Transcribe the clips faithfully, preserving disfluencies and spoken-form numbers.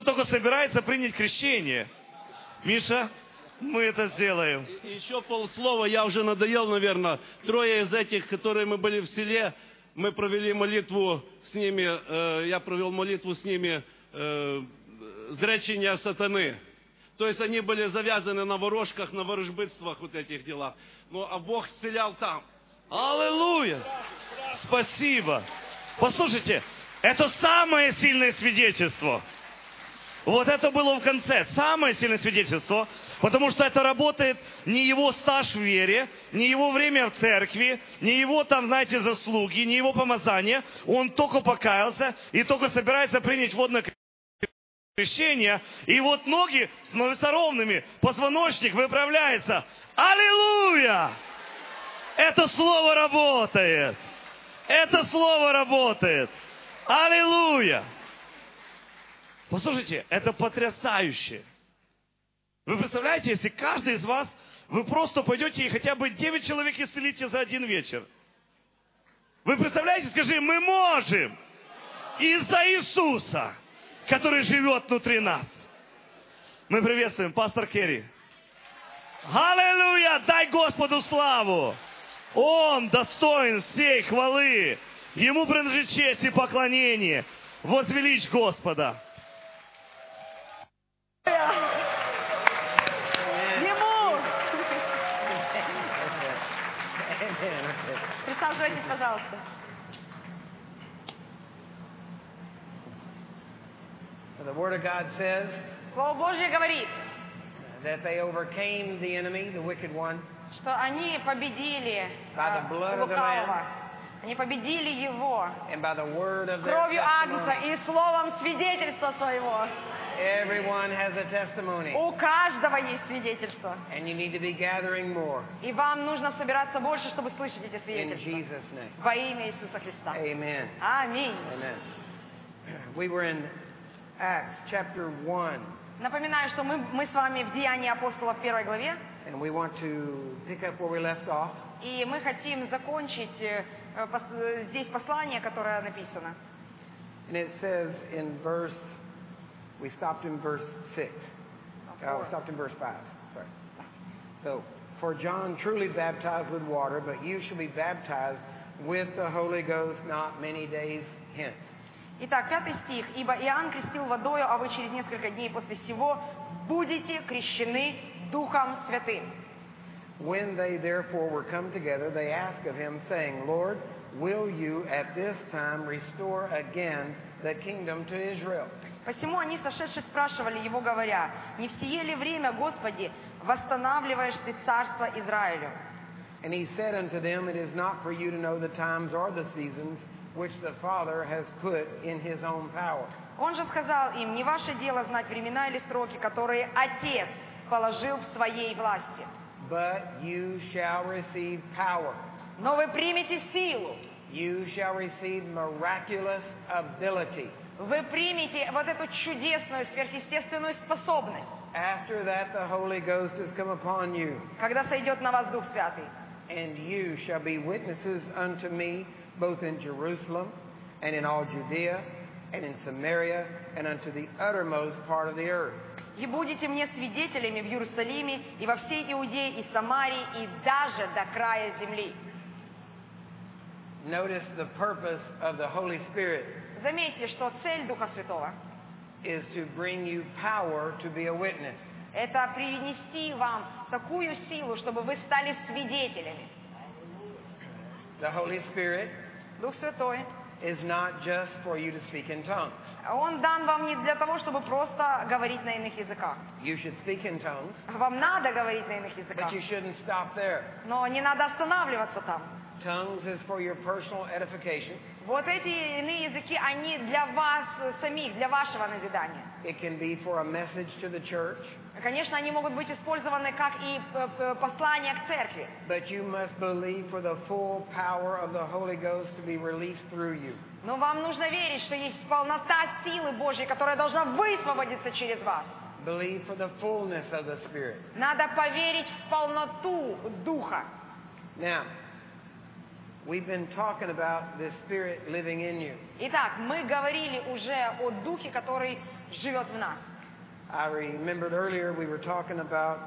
только собирается принять крещение. Миша, мы это сделаем. Еще полслова, я уже надоел, наверное. Трое из этих, которые мы были в селе, мы провели молитву с ними, э, я провел молитву с ними, э, зречения сатаны. То есть они были завязаны на ворожках, на ворожбытствах, вот этих делах. Ну, а Бог исцелял там. Аллилуйя! Спасибо. Послушайте, это самое сильное свидетельство. Вот это было в конце. Самое сильное свидетельство. Потому что это работает не его стаж в вере, не его время в церкви, не его там, знаете, заслуги, не его помазание. Он только покаялся и только собирается принять водное крещение. И вот ноги становятся ровными, позвоночник выправляется. Аллилуйя! Это слово работает. Это слово работает. Аллилуйя! Послушайте, это потрясающе. Вы представляете, если каждый из вас, вы просто пойдете и хотя бы девять человек исцелите за один вечер. Вы представляете, скажи, мы можем из-за Иисуса, который живет внутри нас. Мы приветствуем пастор Керри. Аллилуйя! Дай Господу славу! Он достоин всей хвалы. Ему принадлежит честь и поклонение. Возвеличь Господа. Ему! Присаживайтесь, пожалуйста. The Word of God says Слово Божье говорит, that they overcame the enemy, the wicked one, что они победили by the э, blood of the лукавого. Lamb, Они победили его and by the word of their кровью Агнца testimony. и словом свидетельства своего. Everyone has a testimony, У каждого есть свидетельство. and you need to be gathering more. И вам нужно собираться больше, чтобы слышать эти In свидетельства. Jesus' name. Во имя Иисуса Христа. Amen. Аминь. Amen. We were in Acts chapter one, Напоминаю, что мы, мы с вами в Деянии апостолов в первой главе. and we want to pick up where we left off. И мы хотим закончить э, пос, э, здесь послание, которое написано. And it says in verse, we stopped in verse six. Oh, we stopped in verse five. Sorry. So, for John truly baptized with water, but you shall be baptized with the Holy Ghost not many days hence. Итак, пятый стих. «Ибо Иоанн крестил водою, а вы через несколько дней после сего будете крещены Духом Святым». When they therefore were come together, they asked of him, saying, Lord, will you at this time restore again the kingdom to Israel? Посему они, сошедшие, спрашивали его, говоря, «Не в сие ли время, Господи, восстанавливаешь ты царство Израилю?» And he said unto them, It is not for you to know the times or the seasons which the Father has put in his own power. Он же сказал им, «Не ваше дело знать времена или сроки, которые Отец положил в своей власти. But you shall receive power. Но вы примете силу, You shall receive miraculous ability. вы примете вот эту чудесную, сверхъестественную способность, After that the Holy Ghost has come upon you, когда сойдет на вас Дух Святый. and you shall be witnesses unto me both in Jerusalem and in all Judea and in Samaria and unto the uttermost part of the earth. И будете мне свидетелями в Иерусалиме и во всей Иудее и Самарии и даже до края земли». Notice the purpose of the Holy Spirit Заметьте, что цель Духа Святого is to bring you power to be a witness. – это принести вам такую силу, чтобы вы стали свидетелями. The Holy Spirit Дух Святой, is not just for you to speak in tongues. Он дан вам не для того, чтобы просто говорить на иных языках. You should speak in tongues, Вам надо говорить на иных языках, but you shouldn't stop there. но не надо останавливаться там. Tongues is for your personal edification. Вот эти иные языки, они для вас самих, для вашего назидания. It can be for a message to the church, Конечно, они могут быть использованы как и п- п- послание к церкви. but you must believe for the full power of the Holy Ghost to be released through you. Но вам нужно верить, что есть полнота силы Божьей, которая должна высвободиться через вас. Believe for the fullness of the Spirit. Надо поверить в полноту Духа. Now, we've been talking about the Spirit living in you. Итак, мы говорили уже о Духе, который живет в нас. I remembered earlier we were talking about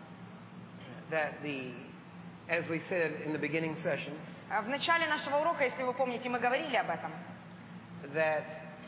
that the, as we said in the beginning session, В начале нашего урока, если вы помните, мы говорили об этом. that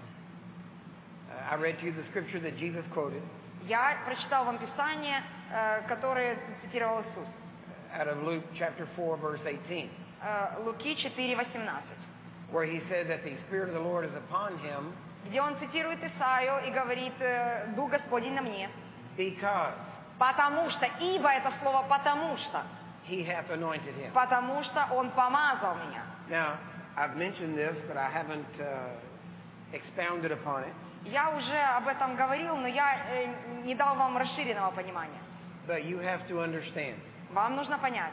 uh, I read to you the scripture that Jesus quoted Я прочитал вам Писание, которое цитировал Иисус. out of Luke chapter four, verse eighteen, Луки четыре восемнадцать, where he said that the Spirit of the Lord is upon him где он цитирует Исаию и говорит: «Дух Господень на мне». because Потому что, ибо это слово «потому что», he hath anointed him. потому что он помазал меня. Now, I've mentioned this, but I haven't uh, expounded upon it. Я уже об этом говорил, но я э, не дал вам расширенного понимания. But you have to understand, Вам нужно понять.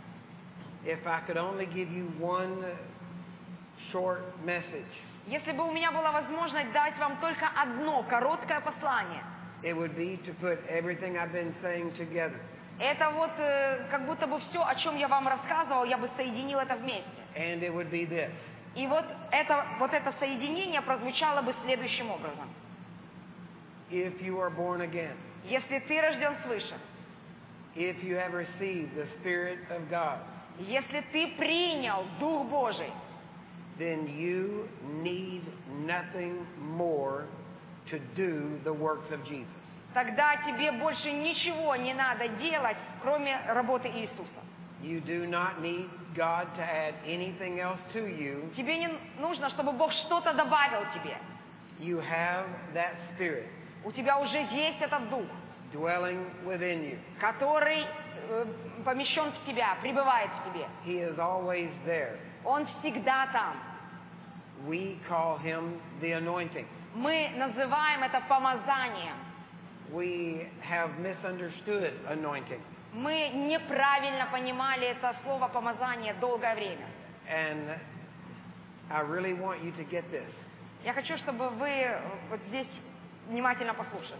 if I could only give you one short message, Если бы у меня была возможность дать вам только одно короткое послание, it would be to put everything I've been saying together. это вот э, как будто бы все, о чем я вам рассказывал, я бы соединил это вместе. And it would be this. И вот это, вот это соединение прозвучало бы следующим образом. If you are born again, Если ты рожден свыше, if you have received the Spirit of God, если ты принял Дух Божий, then you need nothing more to do the works of Jesus. тогда тебе больше ничего не надо делать, кроме работы Иисуса. You do not need God to add anything else to you. Тебе не нужно, чтобы Бог что-то добавил тебе. You have that Spirit У тебя уже есть этот Дух, dwelling within you. который э, помещен в тебя, пребывает в тебе. He is always there. Он всегда там. We call him the anointing. Мы называем это помазанием. We have misunderstood anointing. Мы неправильно понимали это слово помазание долгое время. And I really want you to get this. Я хочу, чтобы вы вот здесь внимательно послушали.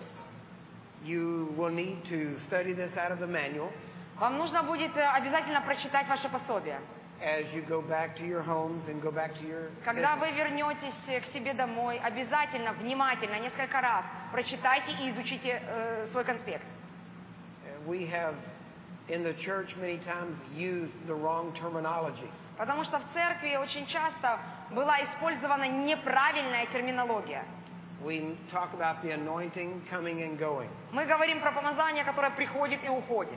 You will need to study this out of the manual Вам нужно будет э, обязательно прочитать ваше пособие. as you go back to your homes and go back to your Когда business. вы вернетесь э, к себе домой, обязательно, внимательно, несколько раз прочитайте и изучите э, свой конспект. We have in the church many times used the wrong terminology. Потому что в церкви очень часто была использована неправильная терминология. We talk about the anointing coming and going. Мы говорим про помазание, которое приходит и уходит.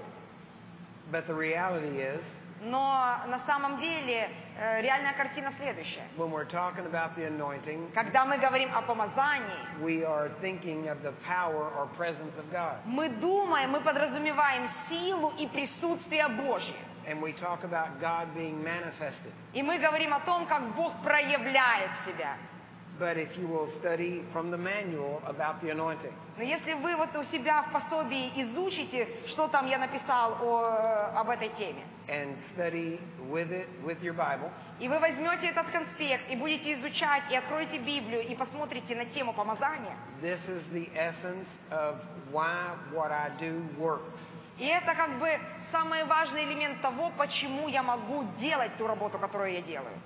But the reality is, Но на самом деле э, реальная картина следующая. when we're talking about the anointing, Когда мы говорим о помазании, we are thinking of the power or presence of God. мы думаем, мы подразумеваем силу и присутствие Божье. And we talk about God being manifested. И мы говорим о том, как Бог проявляет себя. But if you will study from the manual about the anointing, Но если вы вот у себя в пособии изучите, что там я написал о, об этой теме, and study with it, with your Bible, и вы возьмете этот конспект и будете изучать, и откроете Библию, и посмотрите на тему помазания, this is the essence of why what I do works. и это как бы самый важный элемент того, почему я могу делать ту работу, которую я делаю.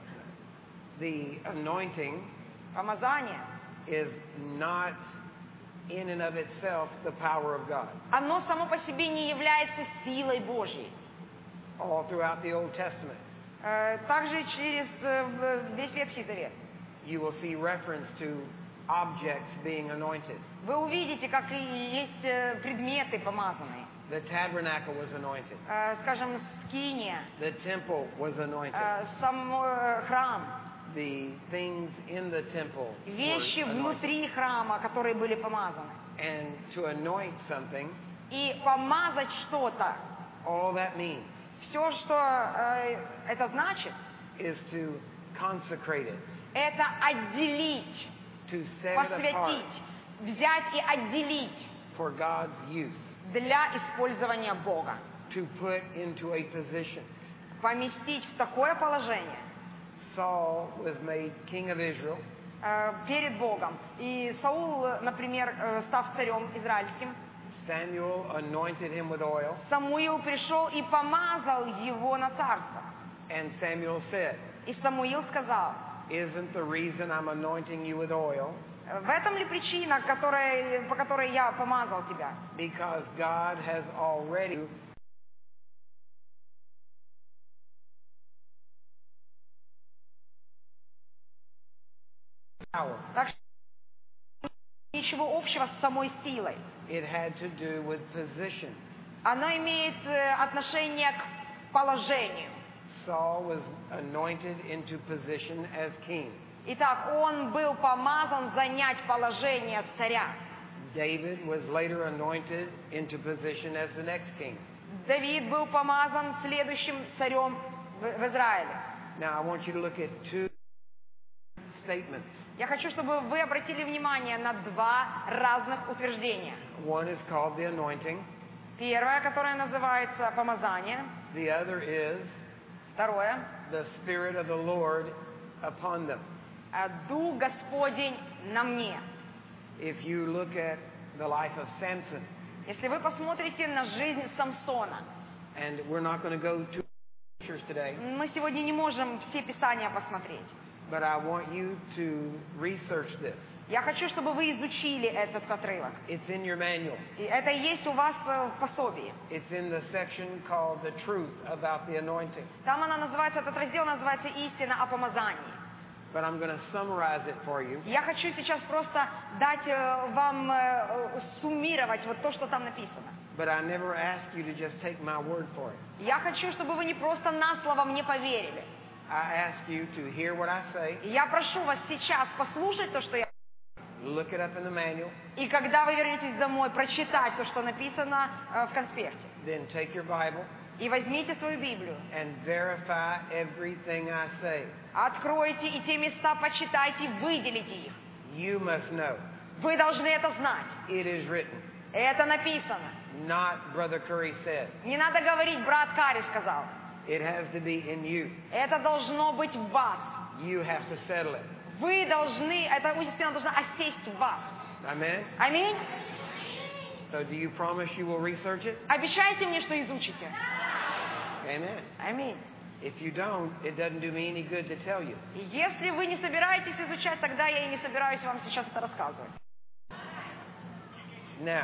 The anointing Помазание, is not in and of itself the power of God. оно само по себе не является силой Божьей. All throughout the Old Testament, Э, Также через э, в- весь Ветхий Завет you will see reference to objects being anointed. вы увидите, как и есть э, предметы помазанные. The tabernacle was anointed. Э, Скажем, скиния, The temple was anointed. э, сам э, храм, The things in the temple were вещи anointed. внутри храма, которые были помазаны. And to anoint something, И помазать что-то, all that means все, что э, это значит, is to consecrate it, это отделить, to set it apart посвятить, взять и отделить for God's use, для использования Бога. to put into a position. Поместить в такое положение Saul was made king of Israel, э, перед Богом. И Саул, например, э, став царем израильским, Samuel anointed him with oil, Самуил пришел и помазал его на царство. and Samuel said, И Самуил сказал, "Isn't the reason I'm anointing you with oil В этом ли причина, которая, по которой я помазал тебя? Because God has already power. Так что ничего общего с самой силой. It had to do with position. Оно имеет э, отношение к положению. Saul was anointed into position as king. Итак, он был помазан занять положение царя. David was later anointed into position as the next king. Давид был помазан следующим царем в, в Израиле. Now I want you to look at two statements. Я хочу, чтобы вы обратили внимание на два разных утверждения. One is called the anointing. Первое, которое называется помазание. The other is Второе. the Spirit of the Lord upon them. Дух Господень на мне. If you look at the life of Samson, Если вы посмотрите на жизнь Самсона, and we're not going to go to scriptures today, мы сегодня не можем все Писания посмотреть. but I want you to research this. Я хочу, чтобы вы изучили этот отрывок. It's in your manual. И это есть у вас в пособии. It's in the section called the truth about the anointing. Там она называется, этот раздел называется «Истина о помазании». But I'm going to summarize it for you. Я хочу сейчас просто дать э, вам э, суммировать вот то, что там написано. But I never ask you to just take my word for it. Я хочу, чтобы вы не просто на слово мне поверили. I ask you to hear what I say, Я прошу вас сейчас послушать то, что я... look it up in the manual, И когда вы вернетесь домой, прочитать то, что написано э, в конспекте. then take your Bible И возьмите свою Библию. and verify everything I say. Откройте и те места почитайте, выделите их. You must know. Вы должны это знать. It is written. Это написано. Not Brother Curry said. Не надо говорить, брат Карри сказал. It has to be in you. Это должно быть в вас. You have to settle it. Вы должны, эта истина должна осесть в вас. Amen? Аминь. So do you promise you will research it? Обещайте мне, что изучите. Amen. Аминь. If you don't, it doesn't do me any good to tell you. И если вы не собираетесь изучать, тогда я и не собираюсь вам сейчас это рассказывать. Now,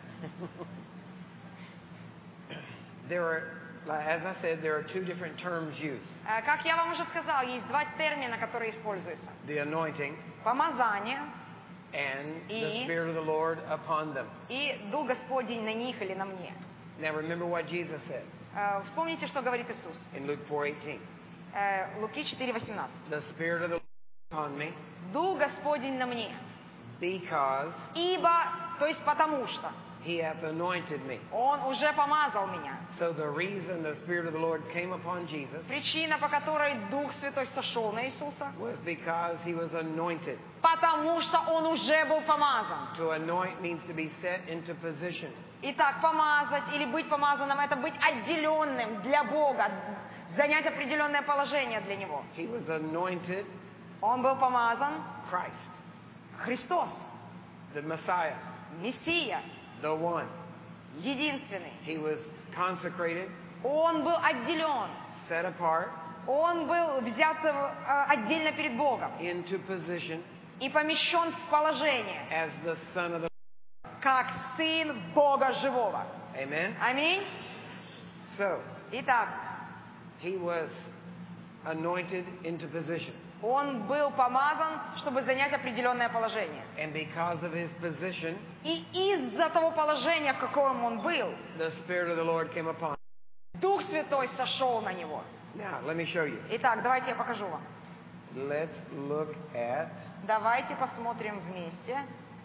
there are, as I said, there are two different terms used. Э, Как я вам уже сказал, есть два термина, которые используются. The anointing Помазание and the И- Spirit of the Lord upon them. и Дух Господень на них или на мне. Now remember what Jesus said Э, Вспомните, что говорит Иисус. in Luke four eighteen. Э, Луки четыре восемнадцать. The Spirit of the Lord upon me Дух Господень на мне. because Ибо, то есть потому что, He hath anointed me. Он уже помазал меня. So the reason the Spirit of the Lord came upon Jesus Причина, по которой Дух Святой сошел на Иисуса, was because He was anointed. потому что Он уже был помазан. To anoint means to be set into position. Итак, помазать или быть помазанным – это быть отделенным для Бога, занять определенное положение для Него. He was anointed Он был помазан, Christ, Христос, the Messiah, Мессия, the one. единственный. He was consecrated, Он был отделен, set apart, Он был взят э, отдельно перед Богом into position и помещен в положение, as the Son of the... как Сын Бога Живого. Amen? Аминь. So, Итак, He was anointed into position. Он был помазан, чтобы занять определенное положение. And because of His position, И из-за того положения, в каком он был, the Spirit of the Lord came upon him. Дух Святой сошел на него. Now, let me show you. Итак, давайте я покажу вам. Let's look at Давайте посмотрим вместе.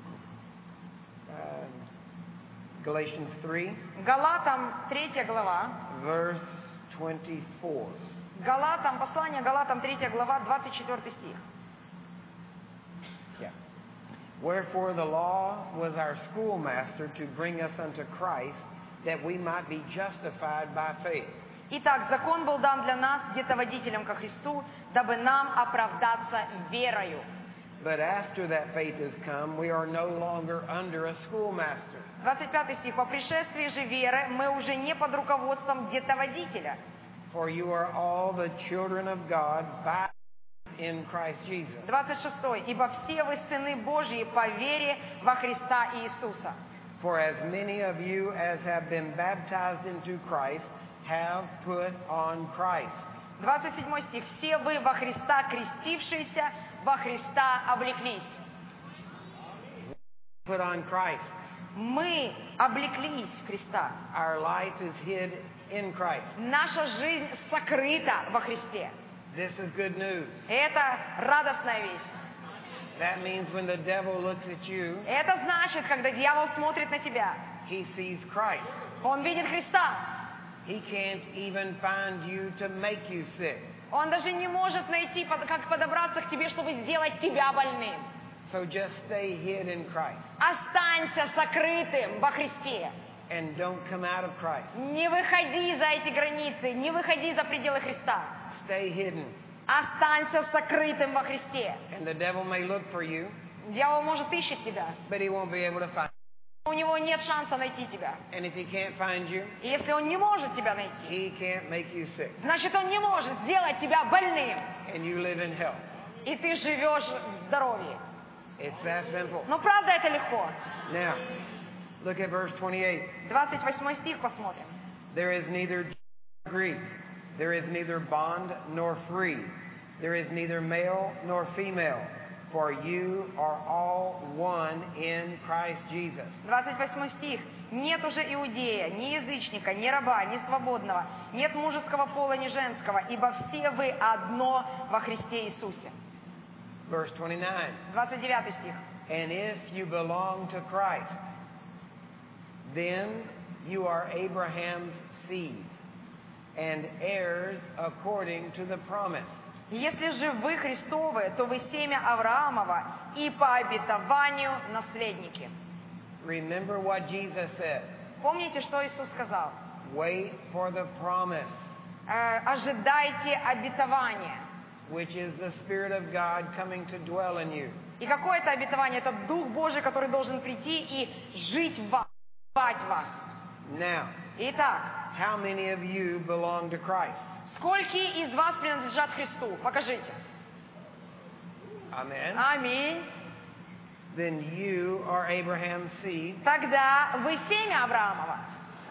um, Galatians three, Галатам третья глава. verse twenty-four. Галатам, послание Галатам третья глава, двадцать четвёртый стих. Yeah. Wherefore the law was our schoolmaster to bring us unto Christ, that we might be justified by faith. Итак, закон был дан для нас, детоводителем ко Христу, дабы нам оправдаться верою. But after that faith has come, we are no longer under a schoolmaster. двадцать пятый стих. По пришествии же веры мы уже не под руководством детоводителя. For you are all the children of God by in Christ Jesus. двадцать шестой. Ибо все вы сыны Божьи по вере во Христа Иисуса. For as many of you as have been baptized into Christ have put on Christ. двадцать седьмой стих. Все вы во Христа крестившиеся, во Христа облеклись. Put on Christ. Мы облеклись в Христа. Our life is hid in Christ. Наша жизнь сокрыта во Христе. This is good news. Это радостная весть. That means when the devil looks at you, Это значит, когда дьявол смотрит на тебя, he sees Christ. он видит Христа. He can't even find you to make you sick. Он даже не может найти, как подобраться к тебе, чтобы сделать тебя больным. So just stay hid in Christ. Останься сокрытым во Христе. And don't come out of Christ. Не выходи за эти границы, не выходи за пределы Христа. Stay hidden. Останься сокрытым во Христе. And the devil may look for you, Дьявол может ищет тебя, but he won't be able to find у него нет шанса найти тебя. you. And if he can't find you, И если он не может тебя найти, he can't make you sick. значит, он не может сделать тебя больным. And you live in health. И ты живешь в здоровье. It's that simple. Но правда это легко. Now, look at verse twenty-eight. двадцать восьмой стих посмотрим. There is neither Jew nor Greek. There is neither bond nor free. There is neither male nor female. For you are all one in Christ Jesus. двадцать восьмой стих. Нет уже иудея, ни язычника, ни раба, ни свободного. Нет мужеского пола, ни женского. Ибо все вы одно во Христе Иисусе. Verse twenty-nine. двадцать девятый стих. And if you belong to Christ, then you are Abraham's seed and heirs according to the promise. Если же вы Христовы, то вы семя Авраамова и по обетованию наследники. Remember what Jesus said. Помните, что Иисус сказал? Wait for the promise, Э, ожидайте обетования. which is the Spirit of God coming to dwell in you. И какое это обетование? Это Дух Божий, который должен прийти и жить в вас, спать в вас. Now, Итак, how many of you belong to Christ? сколько из вас принадлежат Христу? Покажите. Amen. Аминь. Then you are Abraham's seed Тогда вы семя Авраамова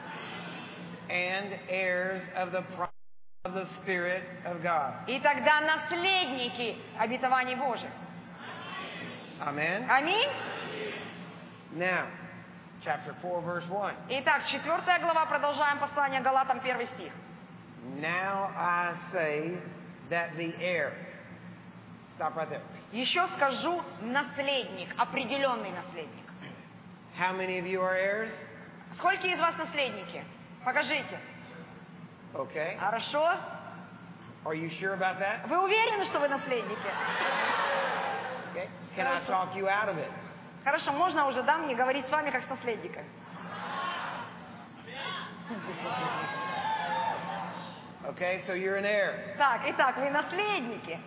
and heirs of the promise of the Spirit of God. и тогда наследники обетований Божьих. Amen. Аминь. Now, chapter four, verse one. Итак, четвертая глава, продолжаем послание Галатам, первый стих. Now I say that the heir. Stop right there. Еще скажу наследник, определенный наследник. How many of you are heirs? Сколько из вас наследники? Покажите. Okay. Хорошо? Are you sure about that? Вы уверены, что вы наследники? Okay. Can I talk you out of it? Хорошо, можно уже, да, мне говорить с вами как с наследником? Okay, so you're an heir. Так, итак, вы наследники.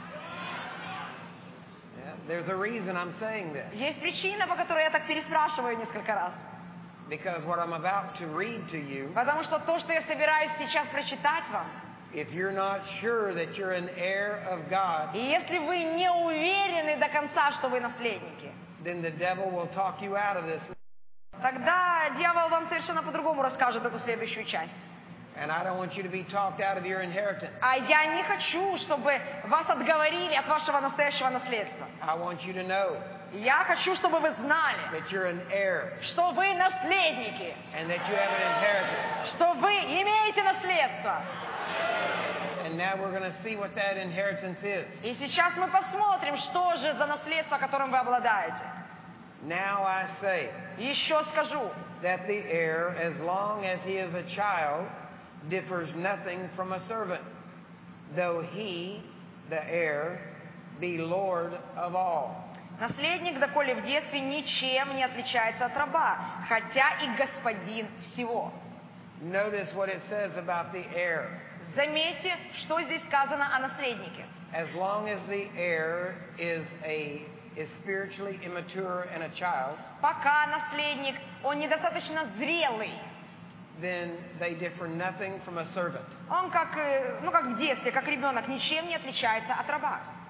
Yeah, there's a reason I'm saying this. Есть причина, по которой я так переспрашиваю несколько раз. Because what I'm about to read to you, Потому что то, что я собираюсь сейчас прочитать вам, if you're not sure that you're an heir of God, и если вы не уверены до конца, что вы наследники, then the devil will talk you out of this. тогда дьявол вам совершенно по-другому расскажет эту следующую часть. And I don't want you to be talked out of your inheritance. А я не хочу, чтобы вас отговорили от вашего настоящего наследства. I want you to know Я хочу, чтобы вы знали, that you're an heir что вы наследники, and that you have an inheritance. что вы имеете наследство. And now we're going to see what that inheritance is. И сейчас мы посмотрим, что же за наследство, которым вы обладаете. Now I say Еще скажу, that the heir, as long as he is a child, differs nothing from a servant, though he, the heir, be Lord of all. наследник, доколе в детстве, ничем не отличается от раба, хотя и господин всего. Notice what it says about the heir. Заметьте, что здесь сказано о наследнике. As long as the heir is a is spiritually immature and a child, Пока наследник, он недостаточно зрелый, then they differ nothing from a servant. он как, э, ну, как в детстве, как ребенок, ничем не отличается от раба.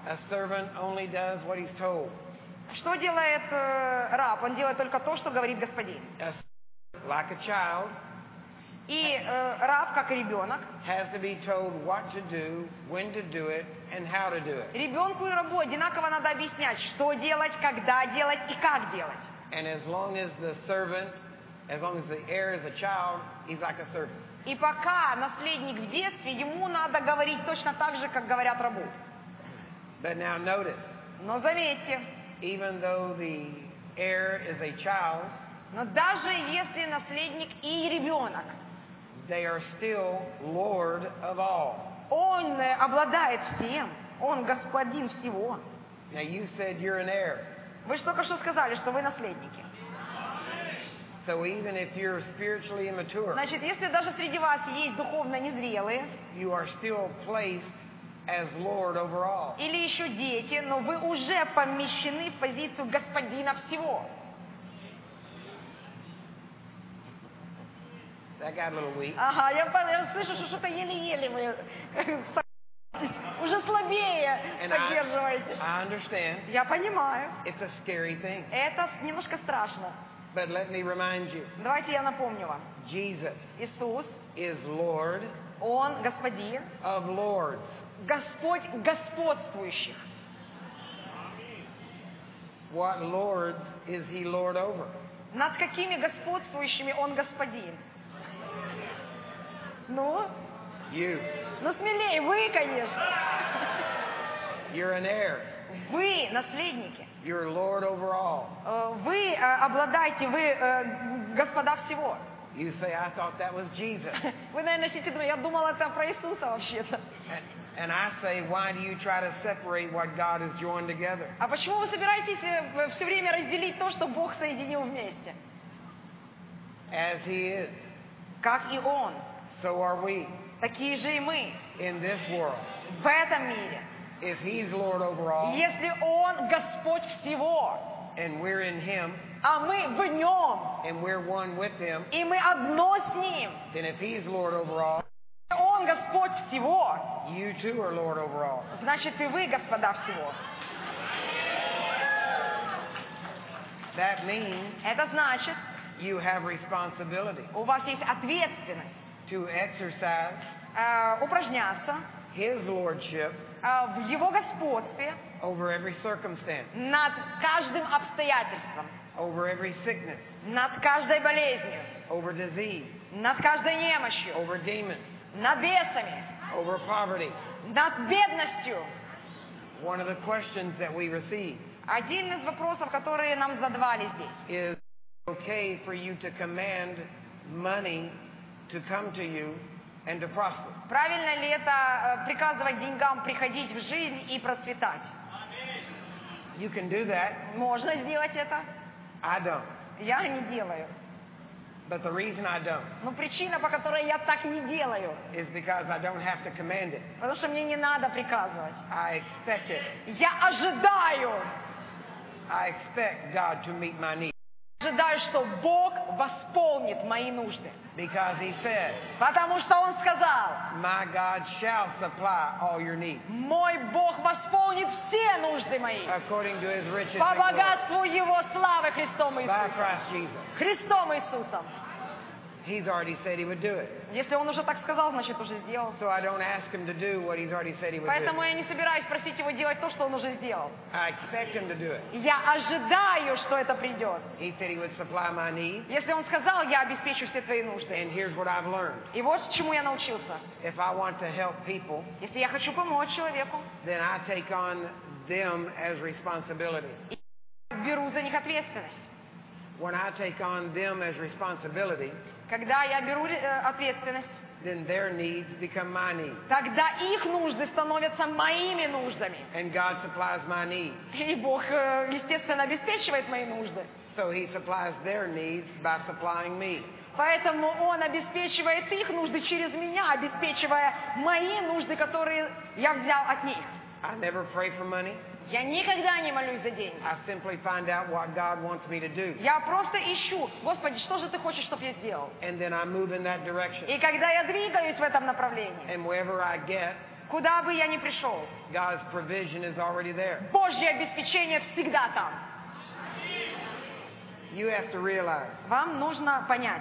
A servant only does what he's told. Что делает э, раб? Он делает только то, что говорит господин. A, like a child, И э, раб, как и ребенок, has to be told what to do, when to do it, and how to do it. ребенку и рабу одинаково надо объяснять, что делать, когда делать и как делать. And as long as the servant, as long as the heir is a child, he's like a servant. И пока наследник в детстве, ему надо говорить точно так же, как говорят рабу. But now notice, Но заметьте, even though the heir is a child, но даже если наследник и ребенок, they are still Lord of all. он э, обладает всем, он господин всего. Now you said you're an heir. Вы же только что сказали, что вы наследники. So even if you're spiritually immature, Значит, если даже среди вас есть духовно незрелые, you are still placed as Lord over all. или еще дети, но вы уже помещены в позицию господина всего. That got a little weak. Ага, я, по- я слышу, что что-то еле-еле вы уже слабее And I, поддерживаете. I understand. Я понимаю. It's a scary thing. Это немножко страшно. But let me remind you, Давайте я напомню вам. Jesus Иисус, is Lord Он господин, of lords. Господь господствующих. What lords is he Lord over? Над какими господствующими Он господин? Ну, You. ну смелее, вы, конечно. You're an heir. Вы наследники. You're Lord over all. Э, Вы э, обладаете, вы э, господа всего. You say, I thought that was Jesus. Вы, наверное, сидите, думаете, я думала, это про Иисуса вообще-то. And, and I say, why do you try to separate what God has joined together? А почему вы собираетесь э, все время разделить то, что Бог соединил вместе? As he is, Как и Он. so are we Такие же и мы. in this world. В этом мире. If he's Lord over all, Если Он Господь всего, and we're in him, а мы в Нем, and we're one with him, и мы одно с Ним, then if he's Lord over all, Он Господь всего, you too are Lord over all. значит и вы господа всего. That means Это значит, you have responsibility у вас есть ответственность to exercise э, упражняться his lordship э, в Его господстве over every circumstance, над каждым обстоятельством, over every sickness, над каждой болезнью, over disease, над каждой немощью, over demons, над бесами, over poverty. над бедностью. One of the questions that we receive Один из вопросов, которые нам задавали здесь. is, okay for you to command money to come to you and to prosper? Правильно ли это э, приказывать деньгам приходить в жизнь и процветать? You can do that. Можно сделать это. I don't. Я не делаю. But the reason I don't Но причина, по которой я так не делаю, is because I don't have to command it. потому что мне не надо приказывать. I expect it. Я ожидаю, I expect God to meet my needs. ожидаю, что Бог восполнит мои нужды. Because he said, Потому что Он сказал, my God shall supply all your needs мой Бог восполнит все нужды мои according to his riches по and glory богатству Его славы Христом by Иисусом. Christ Jesus. Христом Иисусом. He's already said he would do it. Если Он уже так сказал, значит уже сделал. So I don't ask him to do what he's already said he would Поэтому do. я не собираюсь просить Его делать то, что Он уже сделал. I expect him to do it. Я ожидаю, что это придет. He said he would supply my needs. Если Он сказал, я обеспечу все твои нужды. And here's what I've learned. И вот чему я научился. If I want to help people, Если я хочу помочь человеку, then I take on them as responsibility. беру за них ответственность. When I take on them as responsibility, Когда я беру э, ответственность, then their needs become my needs. тогда их нужды становятся моими нуждами. And God supplies my needs. И Бог, э, естественно, обеспечивает мои нужды. So he supplies their needs by supplying me. Поэтому Он обеспечивает их нужды через меня, обеспечивая мои нужды, которые я взял от них. I never pray for money. Я никогда не молюсь за деньги. I simply find out what God wants me to do. Я просто ищу, Господи, что же Ты хочешь, чтобы я сделал? And then I move in that direction. И когда я двигаюсь в этом направлении, And wherever I get, Куда бы я ни пришел, God's provision is already there. Божье обеспечение всегда там. You have to realize Вам нужно понять,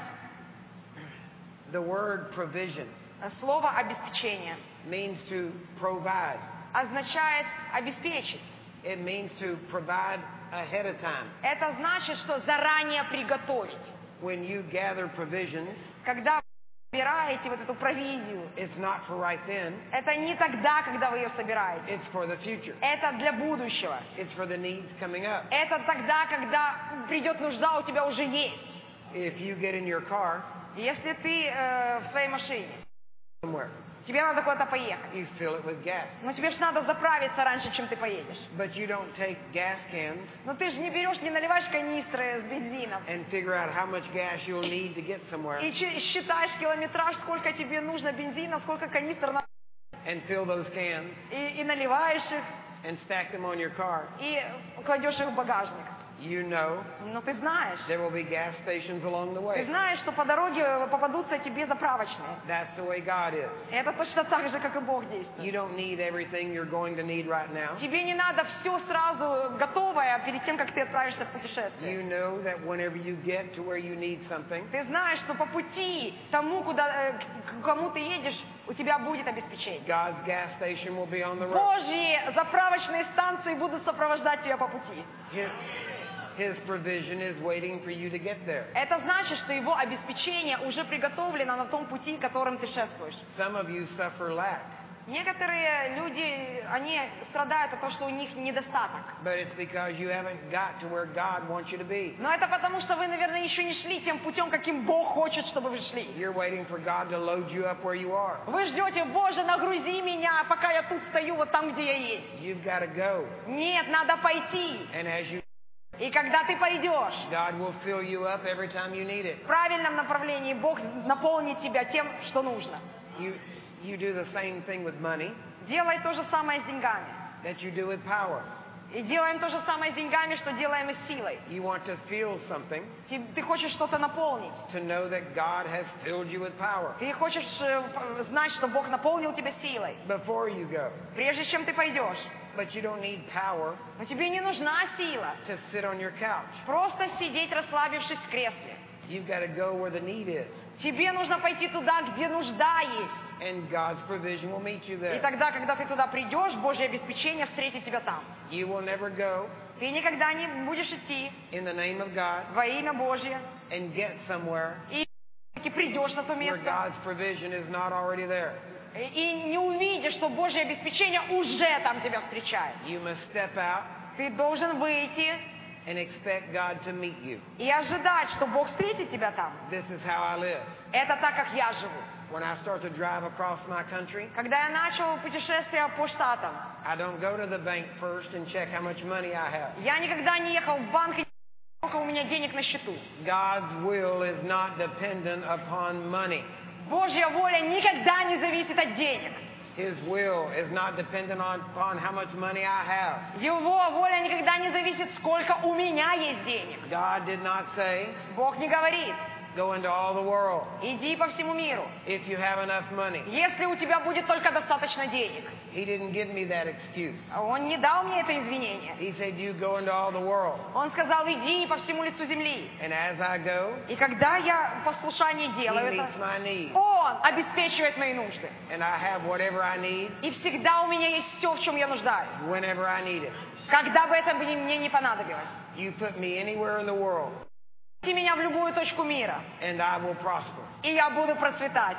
the word provision слово обеспечение means to provide. означает обеспечить. It means to provide ahead of time. Это значит, что заранее приготовить. When you gather provisions, Когда вы собираете вот эту провизию, it's not for right then, это не тогда, когда вы ее собираете. it's for the future. Это для будущего. It's for the needs coming up. Это тогда, когда придет нужда, у тебя уже есть. If you get in your car Если ты э, в своей машине, somewhere, тебе надо куда-то поехать, you fill it with gas. но тебе же надо заправиться раньше, чем ты поедешь. But you don't take gas cans Но ты же не берешь, не наливаешь канистры с бензином and figure out how much gas you'll need to get somewhere и чи- считаешь километраж, сколько тебе нужно бензина, сколько канистр на- and fill those cans и, и наливаешь их, and stack them on your car. и кладешь их в багажник. You know Но ты знаешь, there will be gas stations along the ты way. знаешь, что по дороге попадутся тебе заправочные. That's the way God is. Это точно так же, как и Бог действует. You don't need everything you're going to need right now. Тебе не надо все сразу готовое перед тем, как ты отправишься в путешествие. You know that whenever you get to where you need something, Ты знаешь, что по пути тому, куда, э, к кому ты едешь, у тебя будет обеспечение. God's gas station will be on the road. Божьи заправочные станции будут сопровождать тебя по пути. His, his provision is waiting for you to get there. Это значит, что его обеспечение уже приготовлено на том пути, которым ты шествуешь. Some of you suffer lack, Некоторые люди, они страдают от того, что у них недостаток. but it's because you haven't got to where God wants you to be. Но это потому, что вы, наверное, еще не шли тем путем, каким Бог хочет, чтобы вы шли. You're waiting for God to load you up where you are. Вы ждете, Боже, нагрузи меня, пока я тут стою, вот там, где я есть. You've got to go. Нет, надо пойти. And as you, И когда ты пойдешь God will fill you up every time you need it. в правильном направлении, Бог наполнит тебя тем, что нужно. You, you do the same thing with money Делай то же самое с деньгами. that you do with power. И делаем то же самое с деньгами, что делаем и с силой. You want to feel something, Ты, ты хочешь что-то наполнить. to know that God has filled you with power. Ты хочешь э, знать, что Бог наполнил тебя силой. Before you go. Прежде чем ты пойдешь. But you don't need power Но тебе не нужна сила. to sit on your couch. Просто сидеть, расслабившись в кресле. You've got to go where the need is. Тебе нужно пойти туда, где нужда есть. And God's provision will meet you И there. тогда, когда ты туда придешь, Божье обеспечение встретит тебя там. You will never go Ты никогда не будешь идти in the name of God во имя Божье and get somewhere и таки придешь на то where место God's provision is not already there. и не увидишь, что Божье обеспечение уже там тебя встречает. You must step out Ты должен выйти and expect God to meet you. и ожидать, что Бог встретит тебя там. This is how I live. Это так, как я живу. When I start to drive across my country, Когда я начал путешествие по штатам, I don't go to the bank first and check how much money I have. я никогда не ехал в банк и сколько у меня денег на счету. God's will is not dependent upon money. Божья воля никогда не зависит от денег. His will is not dependent on, upon how much money I have. Его воля никогда не зависит, сколько у меня есть денег. God did not say, Бог не говорит, go into all the world иди по всему миру, if you have enough money. если у тебя будет только достаточно денег. He didn't give me that excuse. Он не дал мне это извинение. He said, you go into all the world. Он сказал, иди по всему лицу земли. And as I go, И когда я в послушании He делаю meets это, my needs. Он обеспечивает мои нужды. And I have whatever I need И всегда у меня есть все, в чем я нуждаюсь. whenever I need it. Когда бы это мне не понадобилось. You put me anywhere in the world Веди меня в любую точку мира, and I will prosper. и я буду процветать.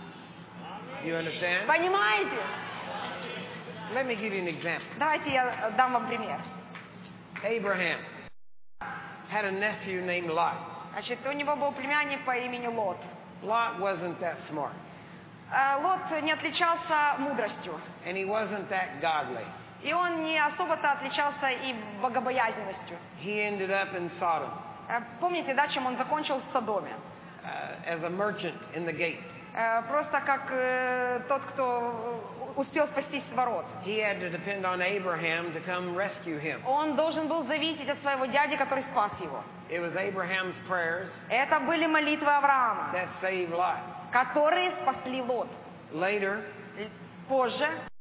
You understand? Понимаете? Let me give you an example. Давайте я дам вам пример. Abraham had a nephew named Lot. Значит, у него был племянник по имени Лот. Lot wasn't that smart, Э, Лот не отличался мудростью, and he wasn't that godly. и он не особо-то отличался и богобоязненностью. He ended up in Sodom Э, Помните, да, чем он закончил в Содоме? uh, as a merchant in the gate. Э, Просто как э, тот, кто успел спастись с ворот. He had to depend on Abraham to come rescue him. Он должен был зависеть от своего дяди, который спас его. It was Abraham's prayers Это были молитвы Авраама, that saved Lot. которые спасли Лот. Later, Позже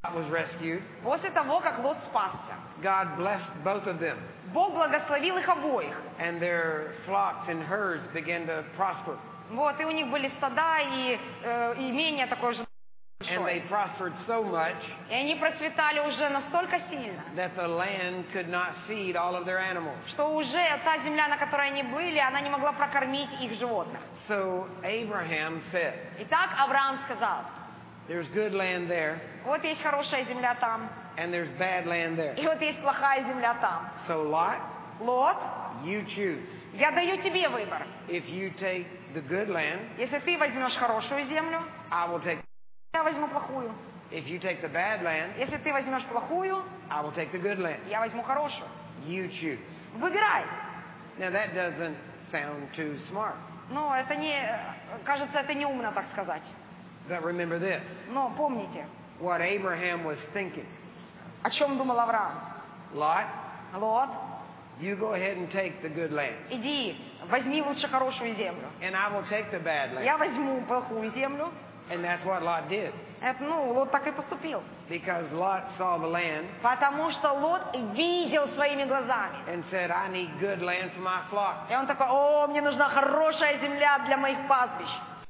was rescued, После того, как Лот спасся, God blessed both of them, Бог благословил их обоих. and their flocks and herds began to prosper. Вот, и у них были стада и э, имение такое же And they большое. prospered so much И они процветали уже настолько сильно, that the land could not feed all of their animals. что уже та земля, на которой они были, она не могла прокормить их животных. So Abraham said, Итак, Авраам сказал, there's good land there, вот есть хорошая земля там, and there's bad land there. и вот есть плохая земля там. So Lot, Лот, you choose. я даю тебе выбор. If you take the good land, Если ты возьмешь хорошую землю, I will take. я возьму плохую. If you take the bad land, Если ты возьмешь плохую, I will take the good land. я возьму хорошую. You choose. Выбирай. Now that doesn't sound too smart. Ну, это не, кажется, это не умно, так сказать. But remember this, Но помните, what Abraham was thinking. о чем думал Авраам. Lot, Лот, you go ahead and take the good land, иди, возьми лучше хорошую землю. and I will take the bad land. Я возьму плохую землю. And that's what Lot did. Это, ну, Лот так и поступил. Because Lot saw the land Потому что Лот видел своими глазами. and said, I need good land for my flock. И он такой, о, мне нужна хорошая земля для моих пастбищ.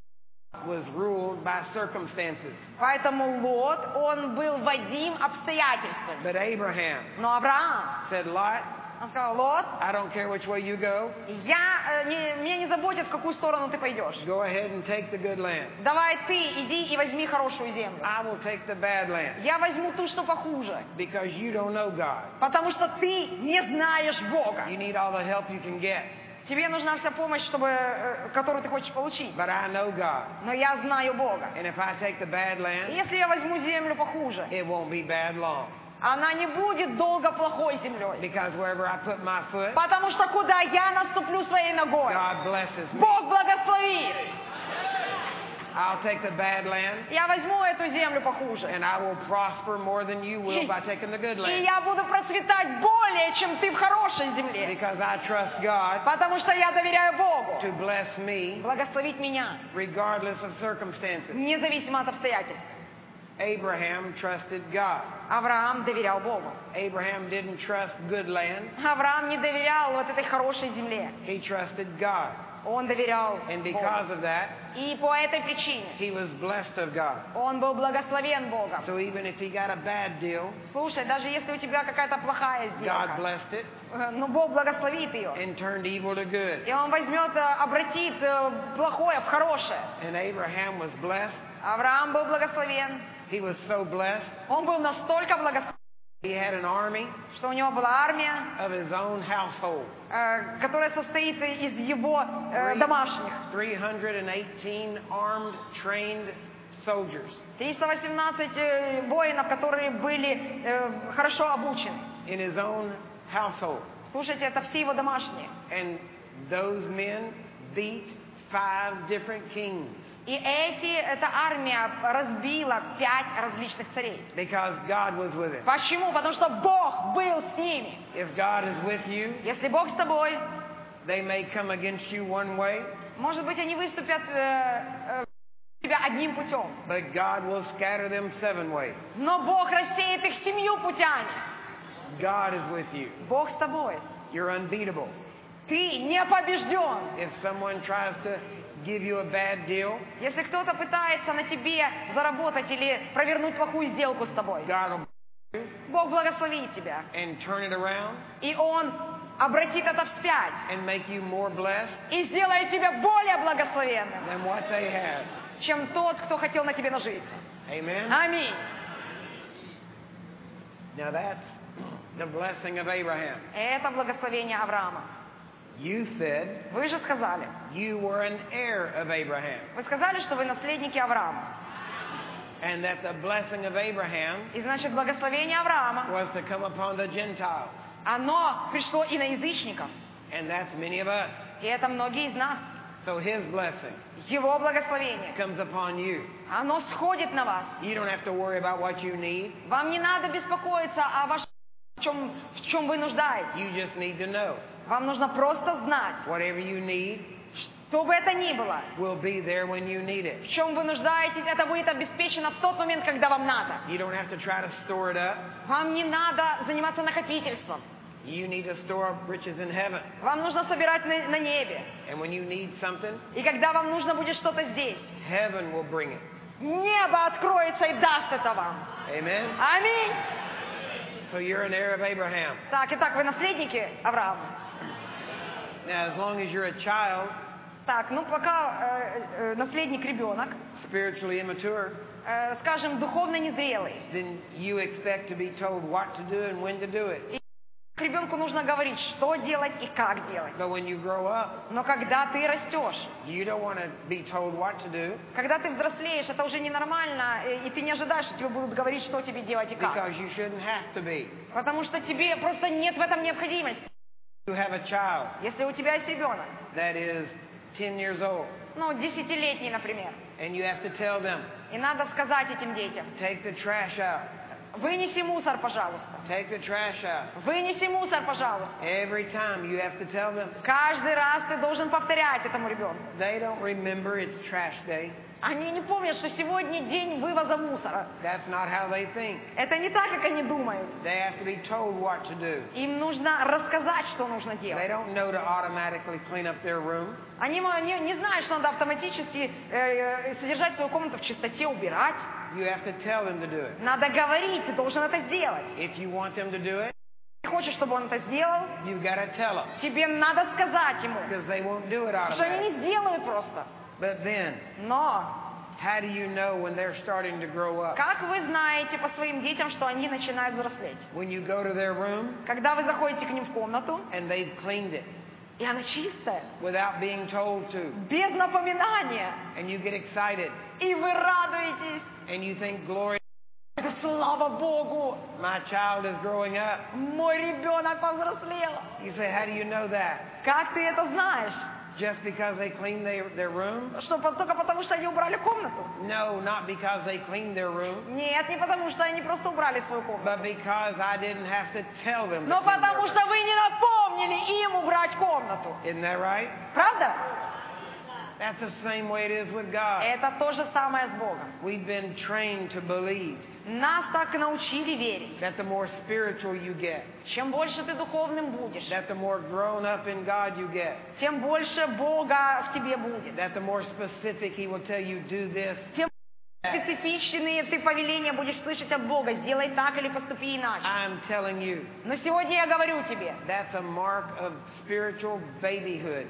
Was ruled by circumstances. Поэтому Лот, он был водим обстоятельствами. But Abraham Но Авраам, said, Lot, он сказал, Лот, I don't care which way you go. я, э, не, меня не заботит, в какую сторону ты пойдешь. Go ahead and take the good land. Давай ты иди и возьми хорошую землю. I will take the bad land. Я возьму ту, что похуже. Because you don't know God. Потому что ты не знаешь Бога. You need all the help you can get. Тебе нужна вся помощь, чтобы, э, которую ты хочешь получить. But I know God. Но я знаю Бога. And if I take the bad И land, если я возьму землю похуже, it won't be bad long. она не будет долго плохой землей. Because wherever I put my foot, Потому что куда я наступлю своей ногой, God blesses me. Бог благословит. I'll take the bad land, Я возьму эту землю похуже. and I will prosper more than you will by taking the good И land. я буду процветать более, чем ты в хорошей земле. Because I trust God Потому что я доверяю Богу. to bless me Благословить меня, regardless of circumstances. независимо от обстоятельств. Abraham trusted God. Авраам доверял Богу. Abraham didn't trust good land. Авраам не доверял вот этой хорошей земле. He trusted God. Он доверял And Богу. because of that, И по этой причине he was blessed of God. он был благословен Богом. So even if he got a bad deal, Слушай, даже если у тебя какая-то плохая God сделка, blessed it э, но Бог благословит ее. and turned evil to good. И он возьмет, э, обратит э, плохое в хорошее. And Abraham was blessed. Авраам был благословен. He was so blessed. Он был настолько благословен, He had an army что у него была армия, of his own household. э, которая состоит из его э, домашних. three hundred eighteen armed, trained soldiers триста восемнадцать э, воинов, которые были э, хорошо обучены. in his own household. Слушайте, это все его домашние. And those men beat five different kings И эти, эта армия разбила пять различных царей. because God was with him. Почему? Потому что Бог был с ними. If God is with you, Если Бог с тобой, they may come against you one way, может быть, они выступят э, э, тебя одним путем. but God will scatter them seven ways. Но Бог рассеет их семью путями. God is with you. Бог с тобой. You're unbeatable. Ты не побежден. If someone tries to give you a bad deal, Если кто-то пытается на тебе заработать или провернуть плохую сделку с тобой, God will Бог благословит тебя. and turn it around И Он обратит это вспять and make you more blessed и сделает тебя более благословенным, than what they had. чем тот, кто хотел на тебе нажиться. Amen? Аминь. Now that's the blessing of Abraham. Это благословение Авраама. You said Вы же сказали. you were an heir of Abraham, Вы сказали, что вы наследники Авраама. and that the blessing of Abraham И значит, благословение Авраама, was to come upon the Gentiles. оно пришло и на язычников. And that's many of us. И это многие из нас. So his blessing Его благословение, comes upon you. оно сходит на вас. You don't have to worry about what you need. Вам не надо беспокоиться о вашем, в чем, в чем вы нуждаетесь. You just need to know Вам нужно просто знать, whatever you need, Кто бы это ни было, will be there when you need it. в чем вы нуждаетесь, это будет обеспечено в тот момент, когда вам надо. You don't have to try to store it up. Вам не надо заниматься накопительством. You need to store up riches in heaven. Вам нужно собирать на, на небе. And when you need something, И когда вам нужно будет что-то здесь, heaven will bring it. небо откроется и даст это вам. Amen? Аминь. So you're an heir of Abraham. Так, итак, вы наследники Авраама. Now, as long as you're a child, Так, ну пока э, э, наследник ребенок, spiritually immature, э, скажем, духовно незрелый, then you expect to be told what to do and when to do it. и ребенку нужно говорить, что делать и как делать. But when you grow up, Но когда ты растешь, you don't want to be told what to do когда ты взрослеешь, это уже ненормально, и, и ты не ожидаешь, что тебе будут говорить, что тебе делать и как. because you shouldn't have to be. Потому что тебе просто нет в этом необходимости. You have a child Если у тебя есть ребенок, that is ten years old, ну, десятилетний, например, and you have to tell them, и надо сказать этим детям, take the trash out, вынеси мусор, пожалуйста. take the trash out. Вынеси мусор, пожалуйста. Every time you have to tell them. Каждый раз ты должен повторять этому ребенку. They don't remember it's trash day. Они не помнят, что сегодня день вывоза мусора. That's not how they think. Это не так, как они думают. They have to be told what to do. Им нужно рассказать, что нужно They делать. don't know to automatically clean up their room. Они не, не знают, что надо автоматически э, содержать свою комнату в чистоте, убирать. You have to tell them to do it. Надо говорить, ты должен это сделать. If you want them to do it, Ты хочешь, чтобы он это сделал, you've got to tell them тебе надо сказать ему. because they won't do it Потому что они automatically. не сделают просто. But then, Но how do you know when they're starting to grow up? как вы знаете по своим детям, что они начинают взрослеть? When you go to their room Когда вы заходите к ним в комнату, and they've cleaned it и она чистая, without being told to, без напоминания, and you get excited и вы радуетесь. and you think, glory, Это слава Богу, my child is growing up. мой ребенок повзрослел. You say, how do you know that? Как ты это знаешь? Just because they cleaned their, their room? Что, по- только потому, что они убрали комнату? No, not because they cleaned their room, Нет, не потому, что они просто убрали свою комнату. but because I didn't have to tell them to Но clean their потому, room. что вы не напомнили им убрать комнату. Isn't that right? Правда? That's the same way it is with God. Это то же самое с Богом. We've been trained to believe Нас так научили верить. that the more spiritual you get, Чем больше ты духовным будешь, that the more grown up in God you get, тем больше Бога в тебе будет. that the more specific He will tell you, do this. Тем специфичные ты повеления будешь слышать от Бога. Сделай так или поступи иначе. I'm telling you, Но сегодня я говорю тебе, that's a mark of spiritual babyhood.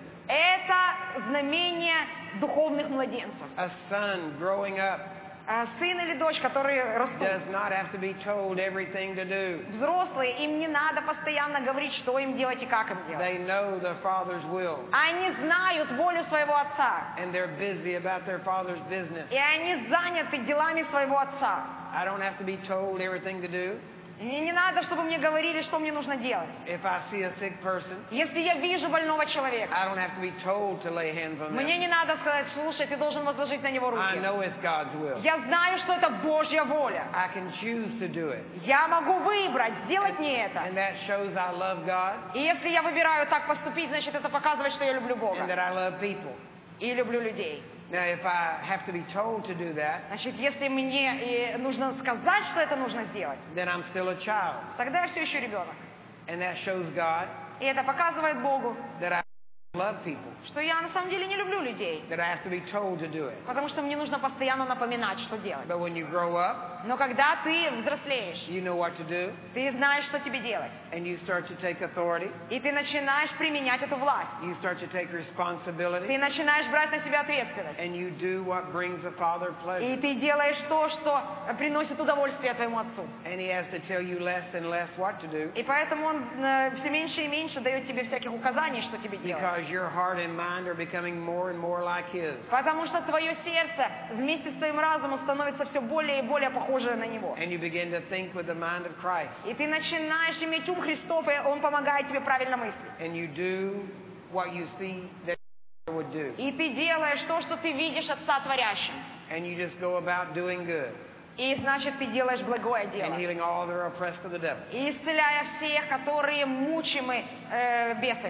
это знамение духовных младенцев. A son growing up А сын или дочь, которые растут, does not have to be told everything to do. взрослые, им не надо постоянно говорить, что им делать и как им делать. They know the Father's will, Они знают волю своего отца, and they're busy about their Father's business. и они заняты делами своего отца. I don't have to be told everything to do. И мне не надо, чтобы мне говорили, что мне нужно делать. If I see a sick person, Если я вижу больного человека, I don't have to be told to lay hands on мне them. не надо сказать, слушай, ты должен возложить на него I руки. know it's God's will. Я знаю, что это Божья воля. I can choose to do it. Я могу выбрать, сделать не это. And that shows I love God И если я выбираю так поступить, значит, это показывает, что я люблю and Бога that I love people. и люблю людей. Now, if I have to be told to do that, Значит, если мне э, нужно сказать, что это нужно сделать, then I'm still a child. тогда я все еще ребенок. And that shows God И это показывает Богу, that I love people, что я на самом деле не люблю людей, that I have to be told to do it. потому что мне нужно постоянно напоминать, что делать. But when you grow up, Но когда ты взрослеешь, you know what to do, ты знаешь, что тебе делать, and you start to take authority, и ты начинаешь применять эту власть, you start to take responsibility, ты начинаешь брать на себя ответственность, and you do what brings the Father pleasure. и ты делаешь то, что приносит удовольствие твоему отцу. And He has to tell you less and less what to do И поэтому он э, все меньше и меньше дает тебе всяких указаний, что тебе делать. because your heart and mind are becoming more and more like His. Потому что твое сердце вместе с твоим разумом становится все более и более похоже на него. And you begin to think with the mind of Christ. И ты начинаешь иметь ум Христов, и он помогает тебе правильно мыслить. And you do what you see that He would do. И ты делаешь то, что ты видишь Отца Творящим. And you just go about doing good И значит, ты делаешь благое дело. and healing all that are oppressed of the devil. И исцеляя всех, которые мучимы э, бесами.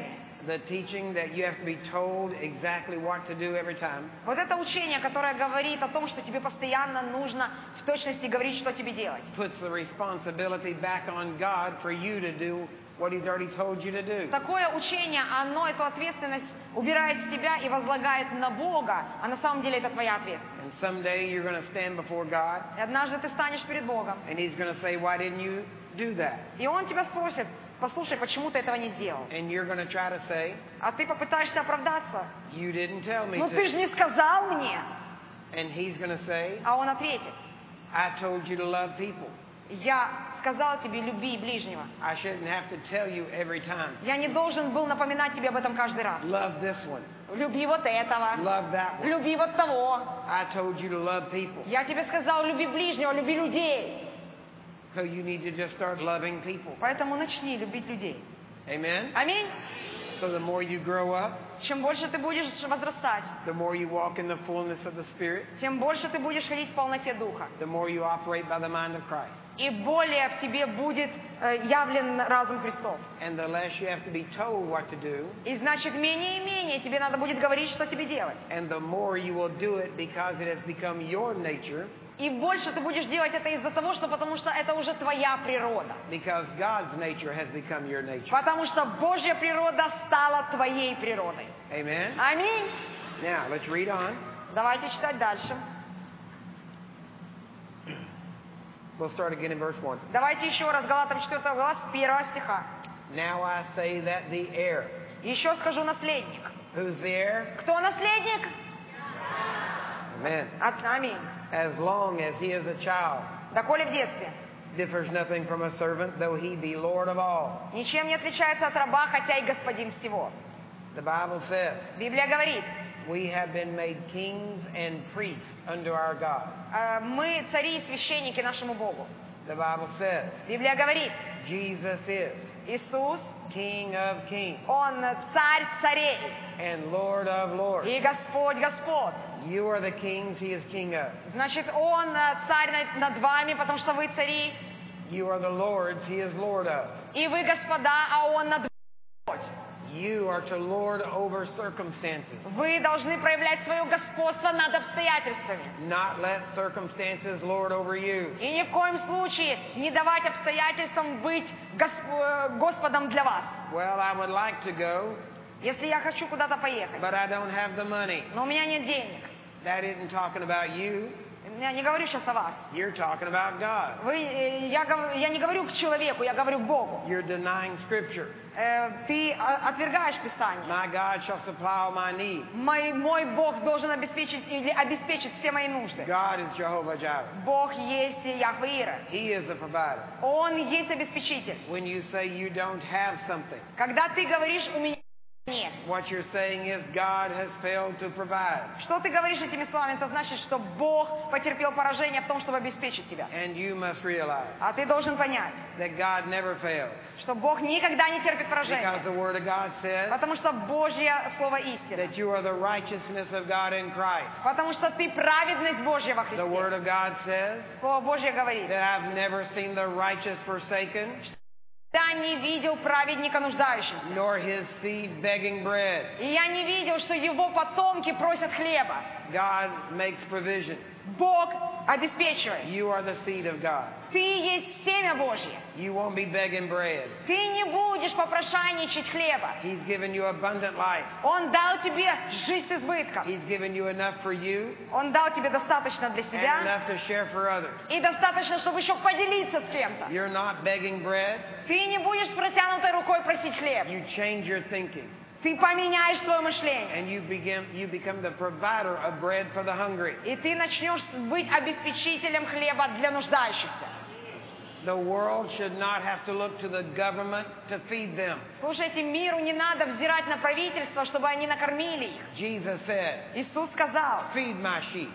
The teaching that you have to be told exactly what to do every time. Вот это учение, которое говорит о том, что тебе постоянно нужно в точности говорить, что тебе делать. Puts the responsibility back on God for you to do what He's already told you to do. Такое учение, оно эту ответственность убирает с тебя и возлагает на Бога, а на самом деле это твоя ответственность. And someday you're going to stand before God. И однажды ты станешь перед Богом. And He's going to say, why didn't you do that? И Он тебя спросит, послушай, почему ты этого не сделал? And you're going to try to say, А ты попытаешься оправдаться. you didn't tell me Ну ты to. же не сказал мне. And He's going to say, А Он ответит, I told you to love people. я сказал тебе, люби ближнего. I shouldn't have to tell you every time. Я не должен был напоминать тебе об этом каждый раз. Love this one. Люби вот этого. Love that one. Люби вот того. I told you to love people. Я тебе сказал, люби ближнего, люби людей. So you need to just start loving people. Поэтому начни любить людей. Amen? Аминь. So the more you grow up, Чем больше ты будешь возрастать, the more you walk in the fullness of the Spirit, тем больше ты будешь ходить в полноте Духа. the more you operate by the mind of Christ. И более в тебе будет э, явлен разум Христов. And the less you have to be told what to do, И значит, менее и менее тебе надо будет говорить, что тебе делать. and the more you will do it because it has become your nature, И больше ты будешь делать это из-за того, что потому что это уже твоя природа. because God's nature has become your nature. Потому что Божья природа стала твоей природой. Amen? Аминь. Now, let's read on. Давайте читать дальше. We'll start again in verse one. Давайте еще раз Галатам четвёртая глава с первого стиха. Now I say that the heir. Еще скажу наследник. Who's the heir? Кто наследник? Amen. От- Аминь. As long as he is a child, Доколе в детстве. differs nothing from a servant, though he be Lord of all. Ничем не отличается от раба, хотя и господин всего. The Bible says, Библия говорит, we have been made kings and priests unto our God. э, мы цари и священники нашему Богу. The Bible says, Библия говорит, Jesus is Иисус, King of kings Он царь царей and Lord of lords. и Господь Господь. You are the kings he is king of. Значит, Он э, царь над, над вами, потому что вы цари, You are the lords he is Lord of. и вы господа, а Он над вами. You are to lord over circumstances, Вы должны проявлять свое господство над обстоятельствами. not let circumstances lord over you. И ни в коем случае не давать обстоятельствам быть гос- э, Господом для вас. Well, I would like to go, Если я хочу куда-то поехать, but I don't have the money. но у меня нет денег. That isn't talking about you. Я не говорю сейчас о вас. You're talking about God. Вы, э, я, гов- я не говорю к человеку, я говорю к Богу. You're denying Scripture. Э, ты о- отвергаешь Писание. My God shall supply all my needs. Мой, мой Бог должен обеспечить или обеспечить все мои нужды. God is Jehovah Jireh. Бог есть Яхве Ира. He is the provider. Он есть обеспечитель. When you say you don't have something, Когда ты говоришь «у меня нет», what you're saying is God has failed to provide. что ты говоришь этими словами? Это значит, что Бог потерпел поражение в том, чтобы обеспечить тебя. And you must realize А ты должен понять, that God never fails. что Бог никогда не терпит Because поражения. the Word of God says Потому что Божье Слово истина. that you are the righteousness of God in Christ. Потому что ты праведность Божья во The Христе. Word of God says Слово Божье говорит, that I've never seen the righteous forsaken, я не видел праведника нуждающимся. nor his seed begging bread. И я не видел, что его потомки просят хлеба. God makes provision. Бог обеспечивает. You are the seed of God. Ты есть семя Божье. You won't be begging bread. Ты не будешь попрошайничать хлеба. He's given you abundant life. Он дал тебе жизнь с избытком. He's given you enough for you Он дал тебе достаточно для and себя enough to share for others. и достаточно, чтобы еще поделиться с кем-то. You're not begging bread. Ты не будешь с протянутой рукой просить хлеб. You change your thinking Ты поменяешь свое мышление. and you begin you become the provider of bread for the hungry. И ты начнешь быть обеспечителем хлеба для нуждающихся. The world should not have to look to the government to feed them. Слушайте, миру не надо взирать на правительство, чтобы они накормили их. Jesus said, Иисус сказал, feed my sheep.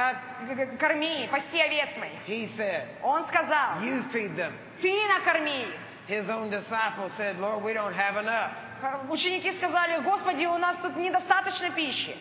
э, корми, паси овец моих. He said, Он сказал, you feed them. ты накорми их. His own disciples said, Lord, we don't have enough. Ученики сказали, Господи, у нас тут недостаточно пищи.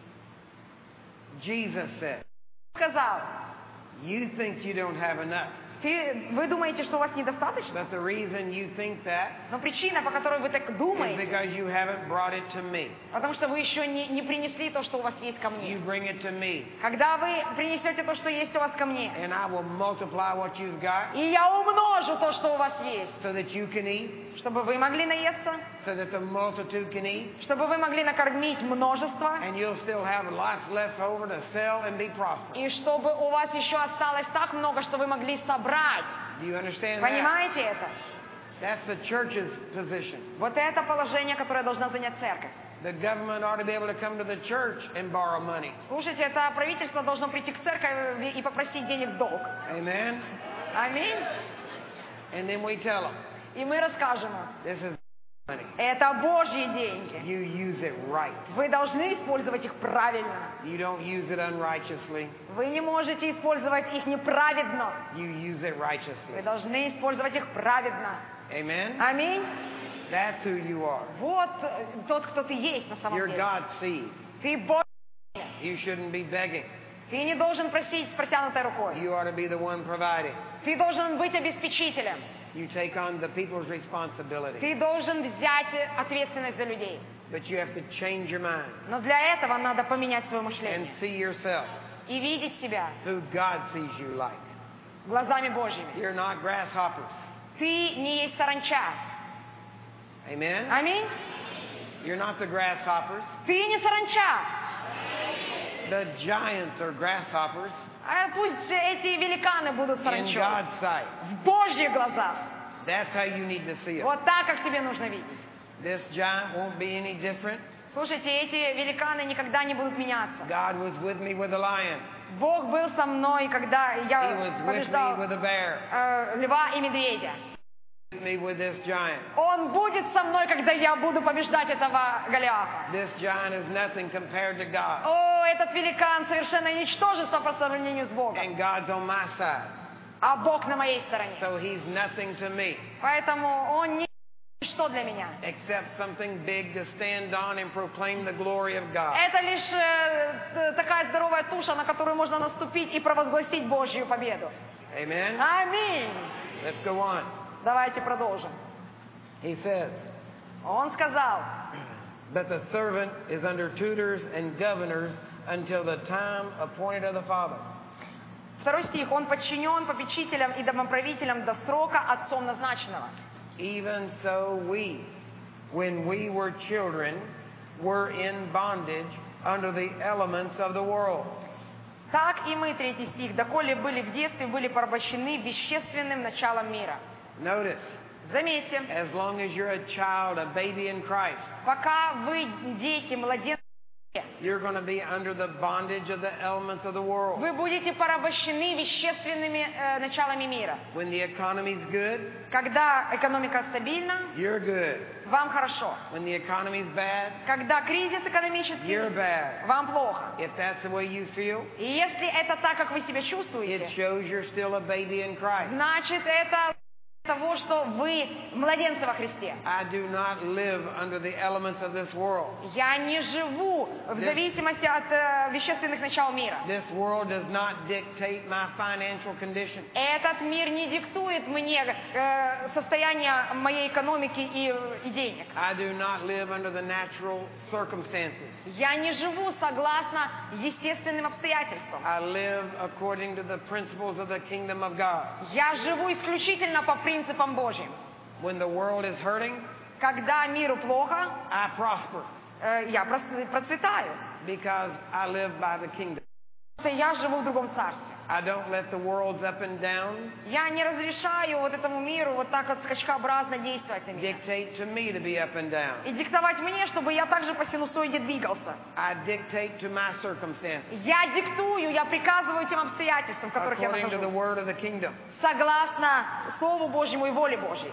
Jesus said, Сказал, you think you don't have enough. Ты, вы думаете, что у вас недостаточно? But the reason you think that Но причина, по которой вы так is думаете, because you haven't brought it to me. потому что вы еще не, не принесли то, что у вас есть ко You мне. bring it to me, Когда вы принесете то, что есть у вас ко мне, and I will multiply what you've got и я умножу то, что у вас есть, so that you can eat, чтобы вы могли наесться, so that the multitude can eat, чтобы вы могли накормить множество, and you'll still have lots left over to sell and be prosperous. и чтобы у вас еще осталось так много, что вы могли собрать. Do you understand that? Понимаете это? That's the church's position. Вот это положение, которое должна занять церковь. The government ought to be able to come to the church and borrow money. Слушайте, это правительство должно прийти к церкви и попросить денег в долг. Amen? Аминь. And then we tell them, И мы расскажем им, this is money. это Божьи деньги. You use it right. Вы должны использовать их правильно. You don't use it unrighteously. Вы не можете использовать их неправедно. You use it Вы righteously. должны использовать их праведно. Amen? Аминь. That's who you are. Вот э, тот, кто ты есть на самом You're деле. God's seed. Ты Божий. You shouldn't be begging. Ты не должен просить с протянутой рукой. You ought to be the one providing. Ты должен быть обеспечителем. You take on the people's responsibility. Ты должен взять ответственность за людей. But you have to change your mind Но для этого надо поменять свое and мышление. see yourself И видеть себя who God sees you like. глазами Божьими. You're not grasshoppers. Ты не есть саранча. Amen? Аминь. You're not the grasshoppers. Ты не саранча. The giants are grasshoppers А пусть эти великаны будут in саранчой. God's sight. В Божьих глазах. That's how you need to see it. Вот так, как тебе нужно видеть. This giant won't be any different. Слушайте, эти великаны никогда не будут меняться. God was with me with a lion. Бог был со мной, когда He я was with me побеждал with a bear. э, льва и медведя. With me with this giant. Он будет со мной, когда я буду побеждать этого Голиафа. This giant is nothing compared to God. О, этот великан совершенно ничтожество по сравнению с Богом. And God's on my side. А Бог на моей стороне. So he's nothing to me Поэтому он не что для меня. except something big to stand on and proclaim the glory of God. Это лишь э, т- такая здоровая туша, на которую можно наступить и провозгласить Божью победу. Amen? Аминь. Let's go on. Давайте продолжим. He says, Он сказал, but the servant is under tutors and governors until the time appointed of the Father. второй стих, он подчинен попечителям и домоправителям до срока отцом назначенного. Even so we, when we were children, were in bondage under the elements of the world. Так и мы, третий стих, доколе были в детстве, были порабощены вещественным началом мира. Notice, Заметьте, as long as you're a child, a baby in Christ, пока вы дети, младенцы, you're going to be under the bondage of the elements of the world. вы будете порабощены вещественными э, началами мира. When the economy's good, Когда экономика стабильна, you're good. вам хорошо. When the economy's bad, Когда кризис экономический, you're bad. вам плохо. If that's the way you feel, И если это так, как вы себя it чувствуете, shows you're still a baby in Christ. значит, это того, что вы младенцы во Христе. I do not live under the elements of this world. Я не живу в зависимости от э, вещественных начал мира. This world does not dictate my financial condition. Этот мир не диктует мне э, состояние моей экономики и, и денег. I do not live under the natural circumstances. Я не живу согласно естественным обстоятельствам. I live according to the principles of the kingdom of God. Я живу исключительно по принципам Божьим. When the world is hurting, Когда миру плохо, I prosper э, я прос- процветаю. because I live by the kingdom. Потому что я живу в другом царстве. I don't let the world's up and down Я не разрешаю вот этому миру вот так вот скачкообразно действовать на меня. dictate to me to be up and down. И диктовать мне, чтобы я также по синусоиде двигался. I dictate to my circumstances Я диктую, я приказываю тем обстоятельствам, в которых я according to the нахожусь. word of the kingdom. Согласно Слову Божьему и воле Божьей.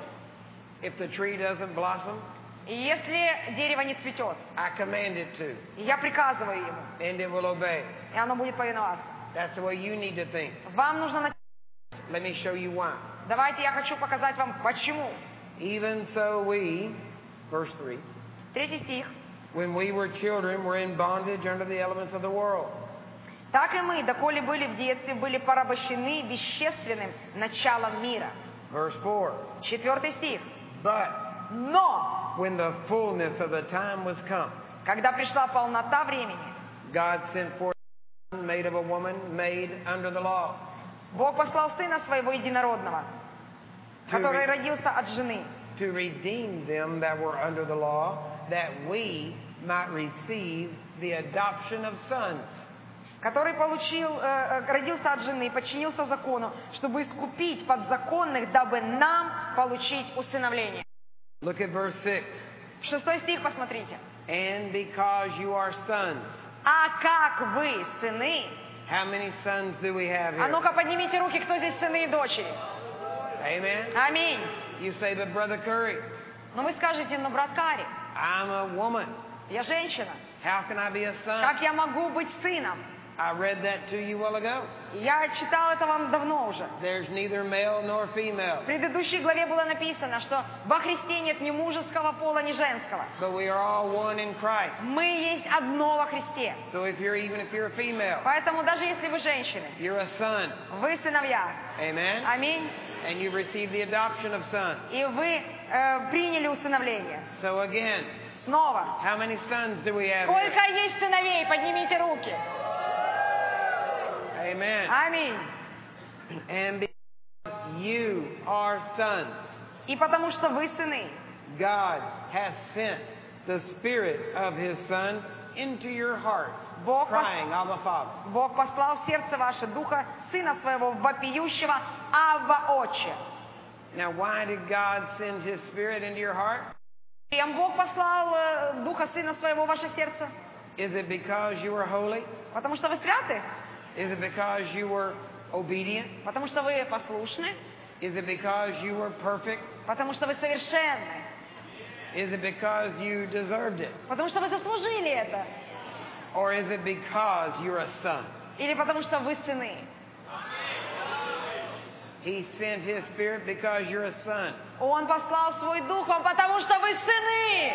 If the tree doesn't blossom, И если дерево не цветет, I command it to, я приказываю ему, and it will obey. и оно будет повиноваться. That's the way you need to think. Вам нужно начать. Let me show you why. Давайте я хочу показать вам, почему. Even so we, verse three, Третий стих. when we were children, were in bondage under the elements of the world. Так и мы, доколе были в детстве, были порабощены вещественным началом мира. Verse four. Четвертый стих. But Но, when the fullness of the time was come, когда пришла полнота времени, God sent forth a son made of a woman, made under the law, Бог послал Сына Своего Единородного, который родился от жены, to redeem them that were under the law, that we might receive the adoption of sons. который получил, э, родился от жены, подчинился закону, чтобы искупить подзаконных, дабы нам получить усыновление. Look at verse six. Шестой стих посмотрите. And because you are sons. А как вы, сыны? How many sons do we have А here? ну-ка поднимите руки, кто здесь сыны и дочери. Amen. Аминь. You say, but Brother Curry, Но вы скажете, ну, брат Кари, I'm a woman. я женщина. How can I be a son? Как я могу быть сыном? I read that to you a while ago. Я читал это вам давно уже. There's neither male nor В female, предыдущей главе было написано, что во Христе нет ни мужеского пола, ни женского. but we are all one in Christ. Мы есть одно во Христе. So if you're even if you're a female, Поэтому даже если вы женщины, you're a son. вы сыновья. Amen. Аминь. And you receive the adoption of son. И вы э, приняли усыновление. So again, Снова. how many sons do we have here? Сколько есть сыновей? Поднимите руки. Amen. Аминь. And because you are sons, И потому что вы сыны, God has sent the Spirit of His Son into your heart, Бог, пос- crying, Abba, Father. Бог послал в сердце ваше духа Сына Своего вопиющего Авва Отче. Now, why did God send His Spirit into your heart? Чем Бог послал э, духа Сына Своего в ваше сердце? Is it because you were holy? Потому что вы святы? Is it because you were obedient? Потому что вы послушны? Is it because you were perfect? Потому что вы совершенны? Is it because you deserved it? Потому что вы заслужили это? Or is it because you're a son? Или потому что вы сыны? He sent His Spirit because you're a son. Он послал свой дух вам, потому что вы сыны.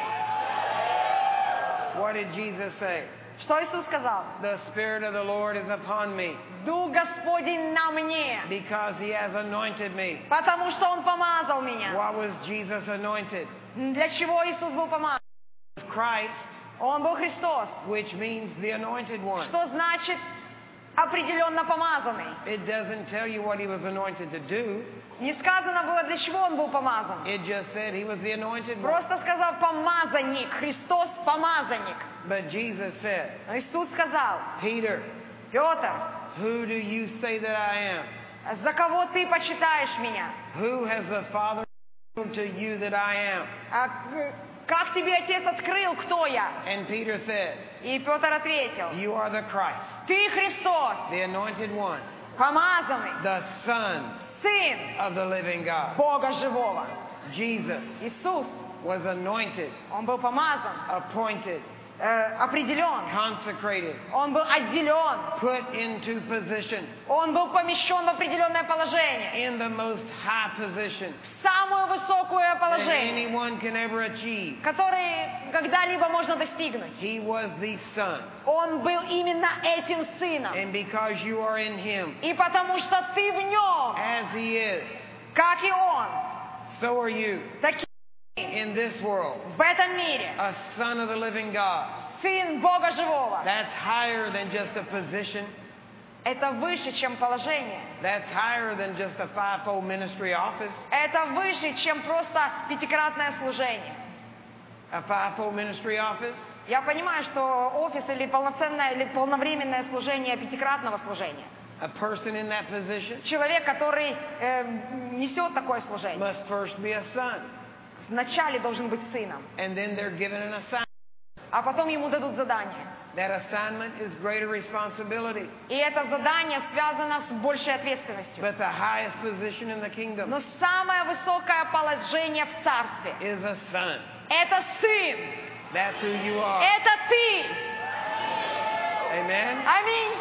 What did Jesus say? Что Иисус сказал? The Spirit of the Lord is upon me Дух Господень на мне, because He has anointed me. потому что Он помазал меня. What was Jesus anointed? Для чего Иисус был помазан? Christ, Он был Христос, which means the anointed one. что значит определенно помазанный. It doesn't tell you what He was anointed to do. Не сказано было, для чего Он был помазан. It just said He was the anointed one. Просто сказал помазанник, Христос помазанник. But Jesus said, Но Иисус сказал, Peter, Петр, who do you say that I am? за кого ты почитаешь меня? Who has the Father revealed to you that I am? А к- как тебе Отец открыл, кто я? And Peter said, И Петр ответил, You are the Christ, ты Христос, the anointed one, помазанный, the Son Сын of the living God. Бога живого. Jesus Иисус, was anointed, Он был помазан, appointed, э, определен, consecrated, Он был отделен, put into position Он был помещен в определенное положение, in the most high position в самое высокое that положение, anyone can ever achieve. которое когда-либо можно достигнуть. He was the Son. Он был именно этим сыном. And because you are in Him, И потому что ты в нем, as He is, как и он, so are you таким in this world, в этом мире, a son of the living God. сын Бога живого. That's higher than just a position. Это выше, чем положение. That's higher than just a fivefold ministry office. Это выше, чем просто пятикратное служение. A fivefold ministry office Я понимаю, что офис или полноценное, или полновременное служение пятикратного служения. a person in that position Человек, который э, несет такое служение, must first be a son. вначале должен быть сыном, And then they're given an assignment. а потом ему дадут задание. That assignment is greater responsibility. И это задание связано с большей ответственностью. But the highest position in the kingdom Но самое высокое положение в царстве is a son. – это сын, That's who you are. это ты. Amen. Аминь.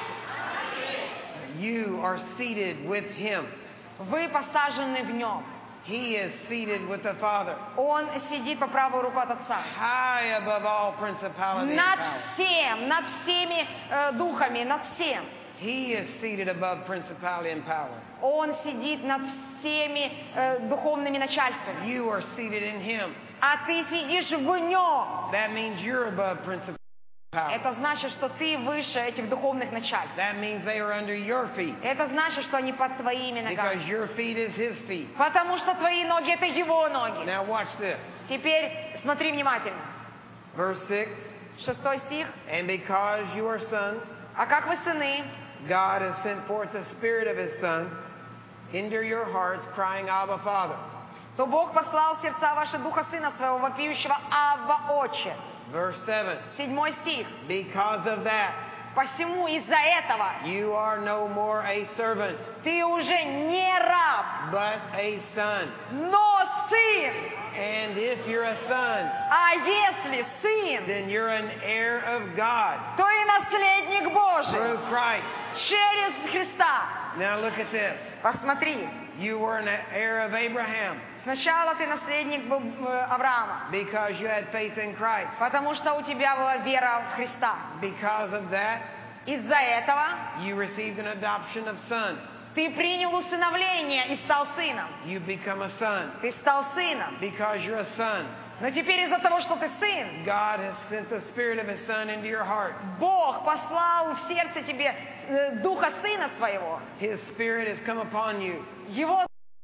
You are seated with Him. Вы посажены в нем. He is seated with the Father. Он сидит по правую руку от Отца. High above all principality and Над power. всем, над всеми э, духами, над всем. He is seated above principality and power. Он сидит над всеми э, духовными начальствами. You are seated in Him. А ты сидишь в нем. That means you're above principality and power. Это значит, что ты выше этих духовных начальств. That means they are under your feet. Это значит, что они под твоими Because ногами. your feet is His feet. Потому что твои ноги — это его ноги. Now watch this. Теперь смотри внимательно. Verse six. Шестой стих. And because you are sons, А как вы сыны, God has sent forth the Spirit of His Son into your hearts, crying, Abba, Father. то Бог послал в сердца ваши духа Сына Своего, вопиющего Авва, Отче. Verse seven. Седьмой стих. Because of that, Посему из-за этого you are no more a servant, ты уже не раб, but a son. но сын. And if you're a son, А если сын, then you're an heir of God то и наследник Божий through Christ. через Христа. Now look at this. Посмотри. You were an heir of Abraham Сначала ты наследник был, э, Авраама, because you had faith in Christ. потому что у тебя была вера в Христа. Because of that, Из-за этого you received an adoption of son. ты принял усыновление и стал сыном. You become a son. Ты стал сыном. Because you're a son, Но теперь из-за того, что ты сын, God has sent the Spirit of His Son into your heart. Бог послал в сердце тебе э, духа сына своего. His Spirit has come upon you, Его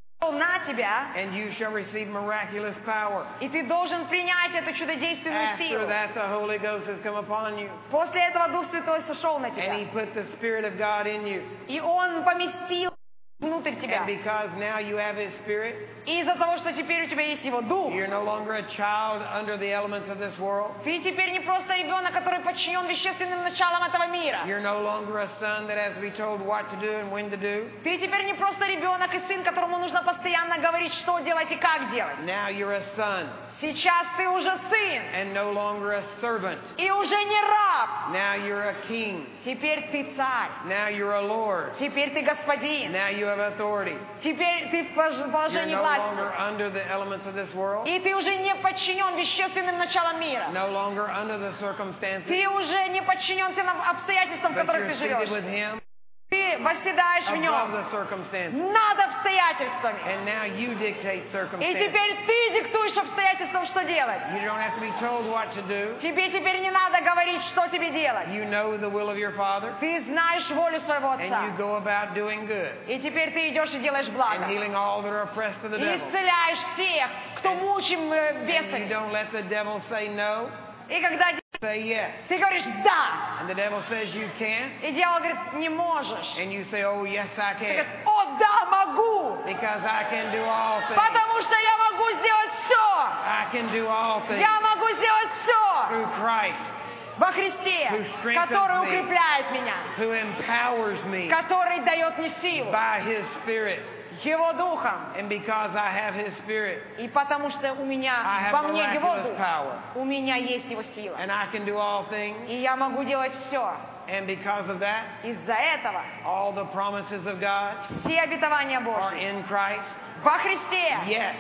на тебя, and you shall receive miraculous power. и ты должен принять эту чудодейственную After силу. that, the Holy Ghost has come upon you, После этого Дух Святой сошел на and тебя, He put the Spirit of God in you. и Он поместил внутрь тебя. And because now you have His Spirit, И из-за того, что теперь у тебя есть Его Дух, you're no longer a child under the elements of this world. ты теперь не просто ребенок, который подчинен вещественным началам этого мира. You're no longer a son that has to be told what to do and when to do. Ты теперь не просто ребенок и сын, которому нужно постоянно говорить, что делать и как делать. Now you're a son, Сейчас ты уже сын, and no longer a servant. и уже не раб. Now you're a king. Теперь ты царь. Now you're a lord. Теперь ты господин. Now you have authority. Теперь ты в пож- You're положении no власти. longer under the elements of this world. И ты уже не подчинен вещественным началам мира. No longer under the circumstances. Ты уже не подчинен тем обстоятельствам, в But которых you're ты seated живешь. with Him Ты восседаешь в above нем the circumstances. над обстоятельствами. And now you dictate И circumstances. теперь ты диктуешь обстоятельствам, что делать. You don't have to be told what to do. Тебе теперь не надо говорить, что тебе делать. You know the will of your Father, Ты знаешь волю своего and you Отца. go about doing good И теперь ты идешь и делаешь благо. and healing all that are oppressed of the И devil. исцеляешь всех, кто мучим э, And you бесами. don't let the devil say no, И когда say yes. ты говоришь «да», And the devil says you can't, и дьявол говорит «не можешь», and you say, oh, yes, I ты говоришь can, «о, да, могу», because I can do all things. потому что я могу сделать все. I can do all things Я могу сделать все through Christ, во Христе, Who strengthens который me. укрепляет меня, who empowers me который дает мне силу by His Spirit. Его Духом. And because I have His Spirit, И потому что у меня, I have во мне Его miraculous Дух, power, у меня есть Его сила. and I can do all things. И я могу делать все. And because of that, Из-за этого all the promises of God все обетования are Божьи in Christ. во Христе. Yes,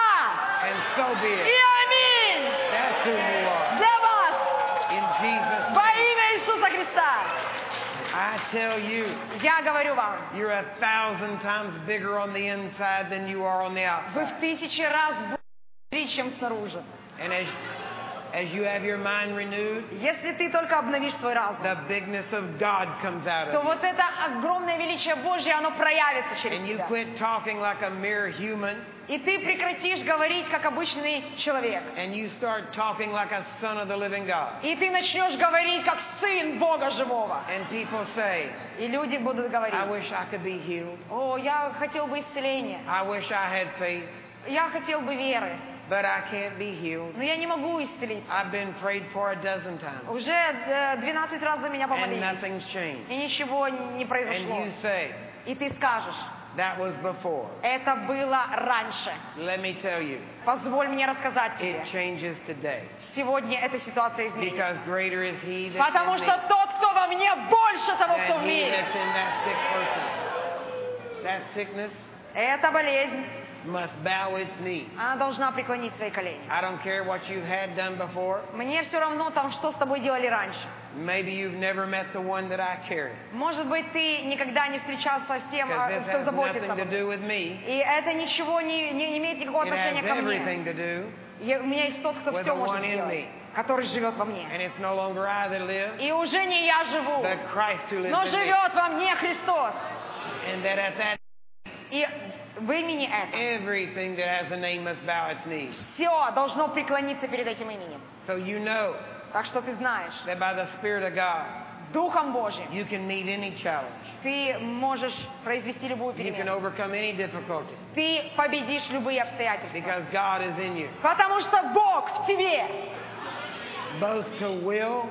Да! and so be И it. аминь! That's who you are. Для вас! In Jesus' Во name, имя Иисуса Христа! I tell you, Я говорю вам, you're a thousand times bigger on the inside than you are on the вы outside. в тысячи раз больше, чем снаружи. And as, as you have your mind renewed, Если ты только обновишь свой разум, the bigness of God comes out то of you. вот это огромное величие Божье, оно проявится через And you тебя. quit talking like a mere human, И ты прекратишь говорить, как обычный человек. and you start talking like a son of the living God. И ты начнешь говорить, как сын Бога живого. And people say, И люди будут I говорить, wish I could be healed. о, я хотел бы исцеления, I wish I had faith, я хотел бы веры, but I can't be healed. но я не могу исцелиться. I've been prayed for a dozen times, Уже э, двенадцать раз за меня and помолились, nothing's changed. и ничего не And произошло. you say, И ты скажешь, that was before. это было раньше. Let me tell you, Позволь мне рассказать тебе. it changes today. Сегодня эта ситуация изменится. Because greater is He that's Потому in me что тот, кто во мне, больше того, кто в than He мире. that's in that sick person. That sickness Эта болезнь, must bow its knee. она должна преклонить свои колени. I don't care what you've had done before. Мне все равно, там, что с тобой делали раньше. Maybe you've never met the one that I carry. Может быть, ты никогда не встречался с тем, Because а, this кто has заботится nothing обо to мне. do with me. И это ничего не, не имеет никакого It отношения has ко мне. everything to do. Я- у меня есть тот, кто with все the может one in сделать, me. который живет во мне. And it's no longer I that live, И уже не я живу, but Christ who lives но in me. живет во мне Христос. And that at that И в имени это everything that has a name must bow its knees. все должно преклониться перед этим именем. So you know Так что ты знаешь, that by the Spirit of God, Духом Божьим you can meet any challenge. ты можешь произвести любую You can перемену. overcome any difficulty Ты победишь любые обстоятельства. because God is in you. Потому что Бог в тебе. Both to will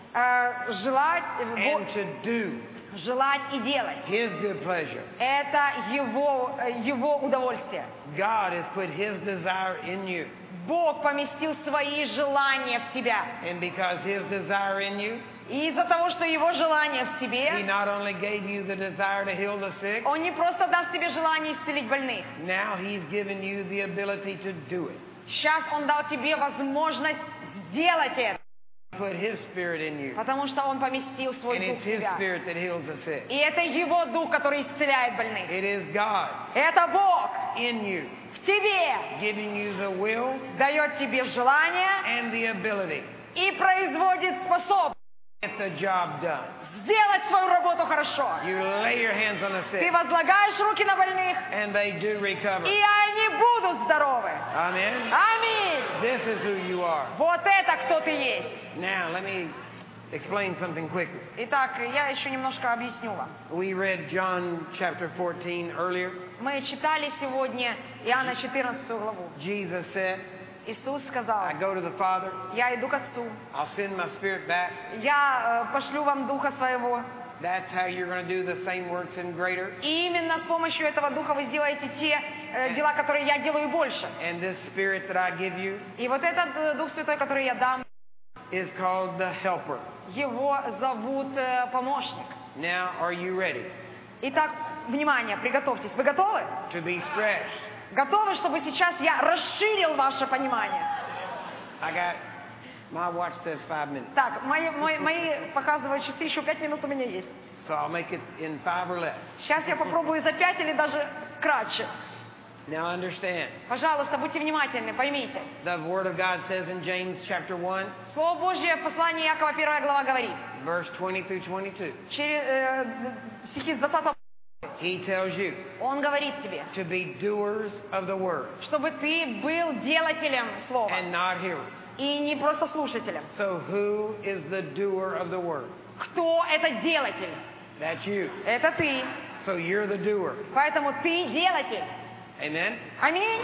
Э, желать, э, and Бо- to do желать и делать. His good pleasure. Это его, э, его удовольствие. God has put His desire in you. Бог поместил свои желания в тебя. And because His desire in you, И из-за того, что его желание в He тебе, not only gave you the desire to heal the sick, он не просто даст тебе желание исцелить больных. now He's given you the ability to do it. Сейчас он дал тебе возможность сделать это. Put His Spirit in you. Потому что он поместил свой And дух it's в His тебя. Spirit that heals the sick. И это его дух, который исцеляет больных. It is God Это Бог in you, в тебе giving you the will дает тебе желание and the ability и производит способность to get the job done. сделать свою работу хорошо. You lay your hands on the Ты sick, возлагаешь руки на больных, and they do recover. и они будут здоровы. Amen. Аминь. This is who you are. Вот это кто ты есть. Now, let me explain something quickly. Итак, я еще немножко объясню вам. We read John chapter fourteen earlier. Мы читали сегодня Иоанна четырнадцатую главу. Jesus said, Иисус сказал: I go to the Father, я иду к Отцу, I'll send my Spirit back. я э, пошлю вам Духа Своего. That's how you're going to do the same works and greater. И именно с помощью этого Духа вы сделаете те э, дела, которые я делаю больше. And this Spirit that I give you И вот этот э, Дух Святой, который я дам, is called the Helper. его зовут э, помощник. Now, are you ready Итак, внимание, приготовьтесь. Вы готовы? to be stretched? Готовы, чтобы сейчас я расширил ваше понимание? I got, my watch says five minutes. Так, мои, мои, мои показывают часы, еще пять минут у меня есть. So I'll make it in five or less. Сейчас я попробую за пять или даже кратче. Now understand, Пожалуйста, будьте внимательны, поймите. the Word of God says in James chapter one, Слово Божье в послании Иакова, первая глава, говорит, verse twenty through twenty-two. через э, стихи с двадцатого, He tells you он говорит тебе, to be doers of the Word чтобы ты был делателем слова and not hearers. и не просто слушателем. So who is the doer of the Word? Кто это делатель? That's you. Это ты. So you're the doer. Поэтому ты делатель. Amen? Аминь.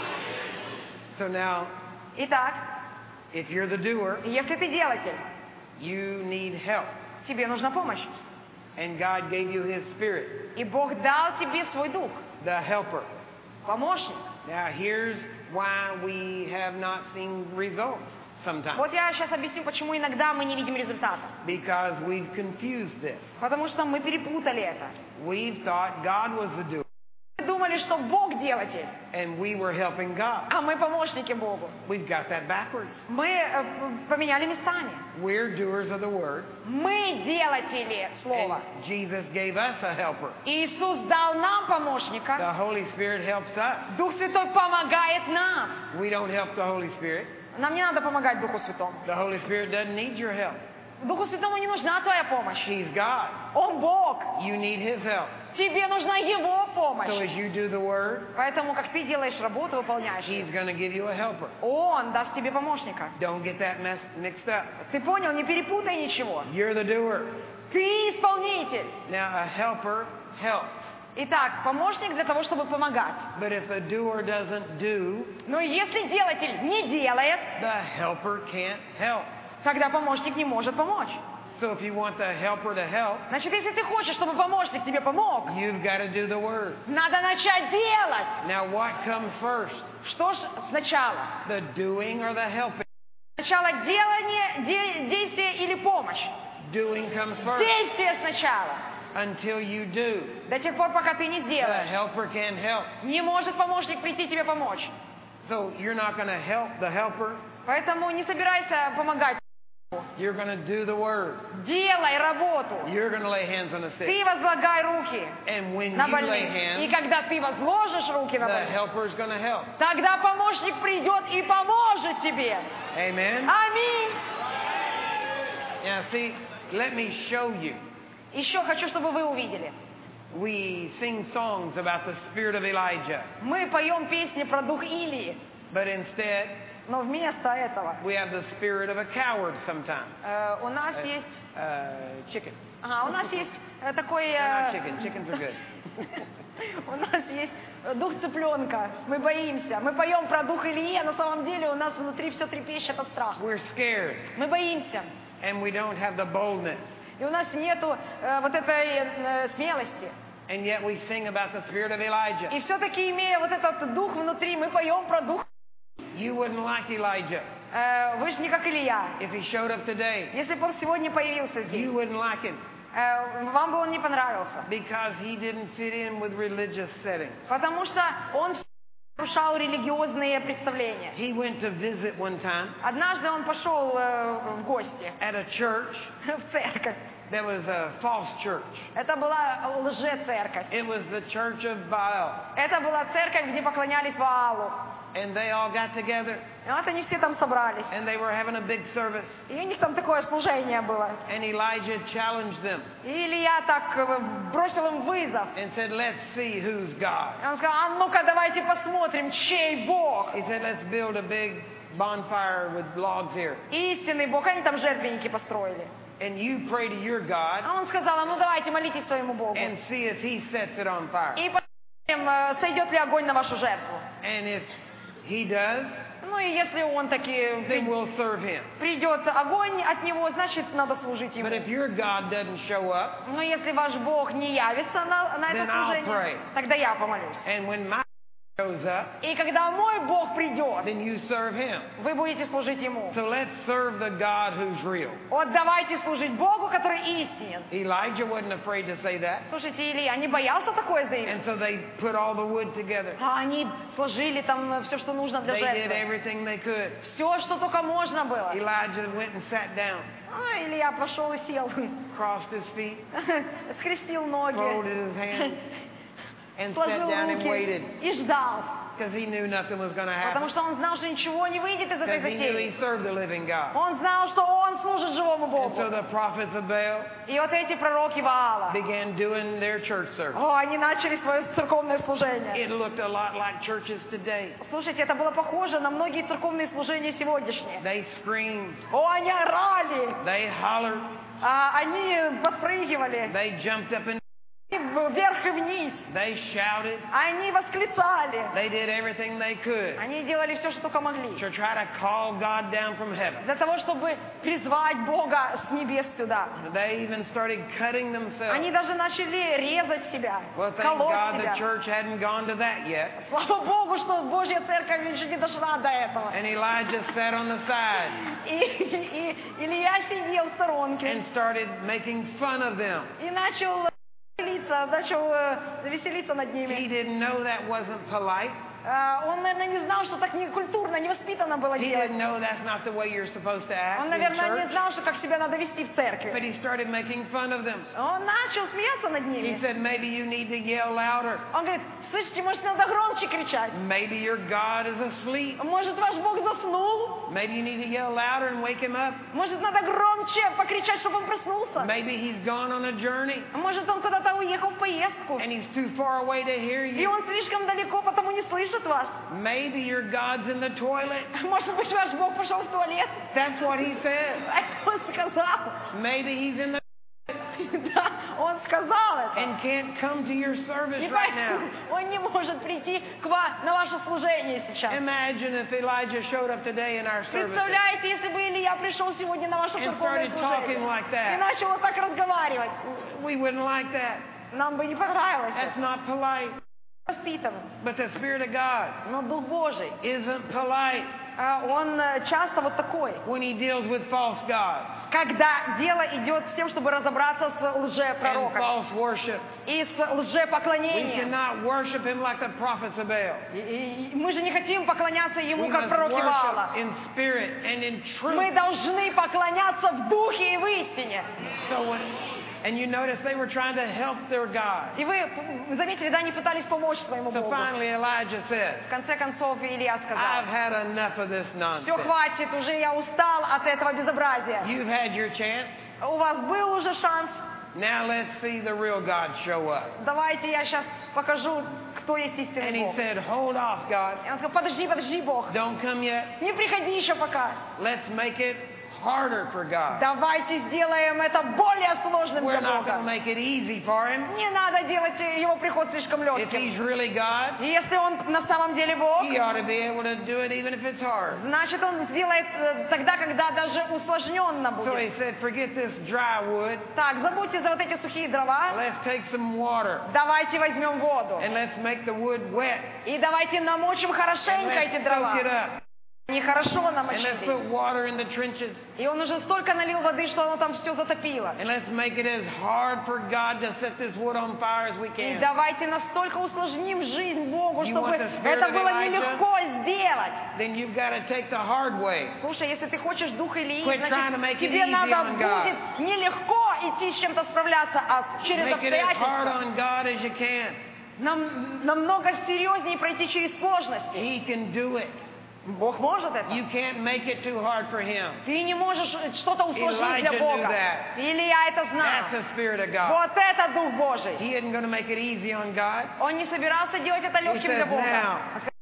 So now, Итак, if you're the doer, если ты делатель, you need help. тебе нужна помощь. And God gave you His Spirit, И Бог дал тебе свой дух, the Helper. помощник. Now here's why we have not seen results sometimes. Вот я сейчас объясню, почему иногда мы не видим результата. Because we've confused this. Потому что мы перепутали это. We've thought God was the doer, Мы думали, что Бог делатель, and we were helping God. а мы помощники Богу. We've got that backwards. Мы э, поменяли местами. We're doers of the Word, Мы делатели слова. and Jesus gave us a helper. Иисус дал нам The помощника. Holy Spirit helps us. Дух Святой помогает нам. We don't help the Holy Spirit. Нам не надо помогать Духу Святому. The Holy Spirit doesn't need your help. Духу Святому не нужна твоя помощь. He's God. Он Бог. You need His help. Тебе нужна Его So помощь. as you do the Word, Поэтому, как ты делаешь работу, выполняешь He's ее, going to give you a helper. Он даст тебе помощника. Don't get that mess mixed up. Ты понял? Не перепутай ничего. You're the doer. Ты исполнитель. Now a helper helps. Итак, помощник для того, чтобы помогать. But if a doer doesn't do, Но если делатель не делает, the helper can't help. тогда помощник не может помочь. So if you want the helper to help, Значит, если ты хочешь, чтобы помощник тебе помог, you've got to do the Word. надо начать делать. Now what comes first? Что ж сначала? The doing or the helping? Сначала делание, де- действие или помощь? Doing comes first. Действие сначала. Until you do, До тех пор, пока ты не the сделаешь. helper can't help. Не может помощник прийти тебе помочь. So you're not going to help the helper Поэтому не собирайся помогать. You're going to do the word. Делай работу. You're going to lay hands on the sick. Ты возлагай руки And when на you lay больных. И hands, когда ты возложишь руки на the больных, helper is going to help. тогда помощник придет и поможет тебе. Amen. Аминь. Now, see, let me show you. Еще хочу, чтобы вы увидели. We sing songs about the spirit of Elijah, Мы поем песни про дух Илии, but instead, но вместо этого we have the spirit of a coward sometimes. э, у нас есть, Uh, chicken. ага, у нас есть э, такой, No, not э, chicken. Chickens are good. у нас есть дух цыпленка. Мы боимся. Мы поем про дух Илии, а на самом деле у нас внутри все трепещет от страха. We're scared, Мы боимся. and we don't have the boldness. И у нас нету э, вот этой э, смелости. And yet we sing about the spirit of Elijah. И все-таки, имея вот этот дух внутри, мы поем про дух. You wouldn't like Elijah Э, вы же не как Илья. if he showed up today. Если бы он сегодня появился You здесь, wouldn't like him э, вам бы он не понравился. because he didn't fit in with religious settings. Потому что он нарушал религиозные представления. He went to visit one time Однажды он пошел э, в гости at a church в церковь. that was a false church. Это была лже-церковь. It was the church of Baal. Это была церковь, где поклонялись Ваалу. And they all got together И вот они все там собрались. and they were having a big service. И у них там такое служение было. And Elijah challenged them И Илья так э, бросил им вызов. and said, let's see who's God. И он сказал, а ну-ка давайте посмотрим, чей Бог. He said, let's build a big bonfire with logs here. Истинный Бог. Они там жертвенники построили. And you pray to your God А он сказал, а ну давайте молитесь своему Богу. and see if he sets it on fire. И посмотрим, э, сойдет ли огонь на вашу жертву. And if he does, Ну и если он таки then we'll serve him. придет огонь от него, значит надо служить ему. But if your God doesn't show up, Но если ваш Бог не явится на, на это Then I'll служение, pray. тогда я помолюсь. and when my shows up, И когда мой Бог придет, then you serve him. вы будете служить ему. So let's serve the God who's real. Вот давайте служить Богу, который истинен. Elijah wasn't afraid to say that. Слушайте, Илья не боялся такое заявить. And so they put all the wood together. А они сложили там все, что нужно для They did жертвы. everything they could. Все, что только можно было. Elijah went and sat down, А Илья пошел и сел. crossed his feet, Скрестил ноги. folded his hands, and sat Сложил down and руки waited и ждал. because he knew nothing was going to Потому happen. что он знал, что ничего не выйдет из этой Because he knew затеи. he served the living God. Он знал, что он служит живому And Богу. so the prophets of Baal И вот эти пророки Ваала, began doing their church service. о, они начали свое церковное служение. It looked a lot like churches today. Слушайте, это было похоже на многие церковные служения сегодняшние. They screamed, О, они орали, they hollered, а, они подпрыгивали they jumped up and вверх и вниз. they shouted. Они восклицали. They did everything they could Они делали все, что только могли. to try to call God down from heaven. Для того, чтобы призвать Бога с небес сюда. They even started cutting themselves. Они даже начали резать себя, Well, thank колоть God the себя. church hadn't gone to that yet. Слава Богу, что Божья церковь еще не дошла до этого. And Elijah sat on the side И, и Илья сидел в сторонке and started making fun of them. и начал веселиться, начал э, веселиться над He ними. didn't know that wasn't polite. А, он, наверное, не знал, что так некультурно, невоспитанно было He делать. didn't know that's not the way you're supposed to act Он, in наверное, не church. знал, что как себя надо вести в But церкви. he started making fun of them. Он начал смеяться над He ними. said, maybe you need to yell louder. Он говорит, слышите, может, надо громче кричать? Maybe your God is asleep. Может, ваш Бог заснул? Maybe you need to yell louder and wake him up. Может, надо громче покричать, чтобы он проснулся? Maybe he's gone on a journey Может, он куда-то уехал в поездку? and he's too far away to hear И you. он слишком далеко, потому не слышит вас. Maybe your God's in the toilet. Может быть, ваш Бог пошел в туалет? That's what he said. Это он сказал. Maybe he's in the Да, он сказал это. and can't come to your service И right now. поэтому он не может прийти к вам на ваше служение сейчас. Imagine if Elijah showed up today in our service Представляете, если бы Илья пришел сегодня на ваше and церковное started talking служение like и that. начал вот так разговаривать, We wouldn't like that. нам бы не понравилось. That's not polite. Воспитан. But the Spirit of God Но Дух Божий, isn't polite. э, он э, часто вот такой. When he deals with false gods Когда дело идет с тем, чтобы разобраться с and лжепророками false worship, и с we лжепоклонением. cannot worship him like the prophets of Baal. И- и Мы же не хотим поклоняться We ему, как must пророки Ваала. worship in spirit and in Мы truth. должны поклоняться в духе и в истине. So when, and you notice they were trying to help their God. И вы вы заметили, да, они пытались помочь своему So Богу. finally Elijah said, В конце концов Илья I've сказал: had enough of this все, nonsense. хватит, уже я устал от этого безобразия. You've had your chance. У вас был уже шанс. Now let's see the real God show up. Давайте я сейчас покажу, кто есть And истинный he Бог. said, hold off, God. И он сказал: подожди, подожди, Бог. Don't come yet. Не приходи еще пока. Let's make it harder for God. Давайте сделаем это более сложным We're для not going to Бога. make it easy for him. Не надо делать его приход слишком If легким. he's really God, И если он на самом деле Бог, he ought to be able to do it even if it's hard. значит, он сделает э, тогда, когда даже усложненно So he будет. said, forget this dry wood. Так, забудьте за вот эти сухие дрова. Let's take some water Давайте возьмем воду. and let's make the wood wet. И давайте намочим And хорошенько let's эти soak дрова. it up. Они хорошо And let's намочили. put water in the trenches. И он уже столько налил воды, что оно там все затопило. And let's make it as hard for God to set this wood on fire as we И can. давайте настолько усложним жизнь Богу, You чтобы want the spirit это of было Elijah? нелегко сделать. Then you've got to take the hard way. Слушай, если ты хочешь дух Илии, Quit trying to make значит, it тебе easy надо on God. будет нелегко идти с чем-то справляться, а через Make it as hard обстоятельства. on God as you can. Нам, намного серьезнее пройти через сложности. He can do it. Бог может это. You can't make it too hard for him. Ты не можешь что-то усложнить для Elijah Бога. knew that. Илья это знал. That's the Spirit of God. Вот это Дух Божий. He isn't going to make it easy on God. Он не собирался делать это легким says для Бога. now.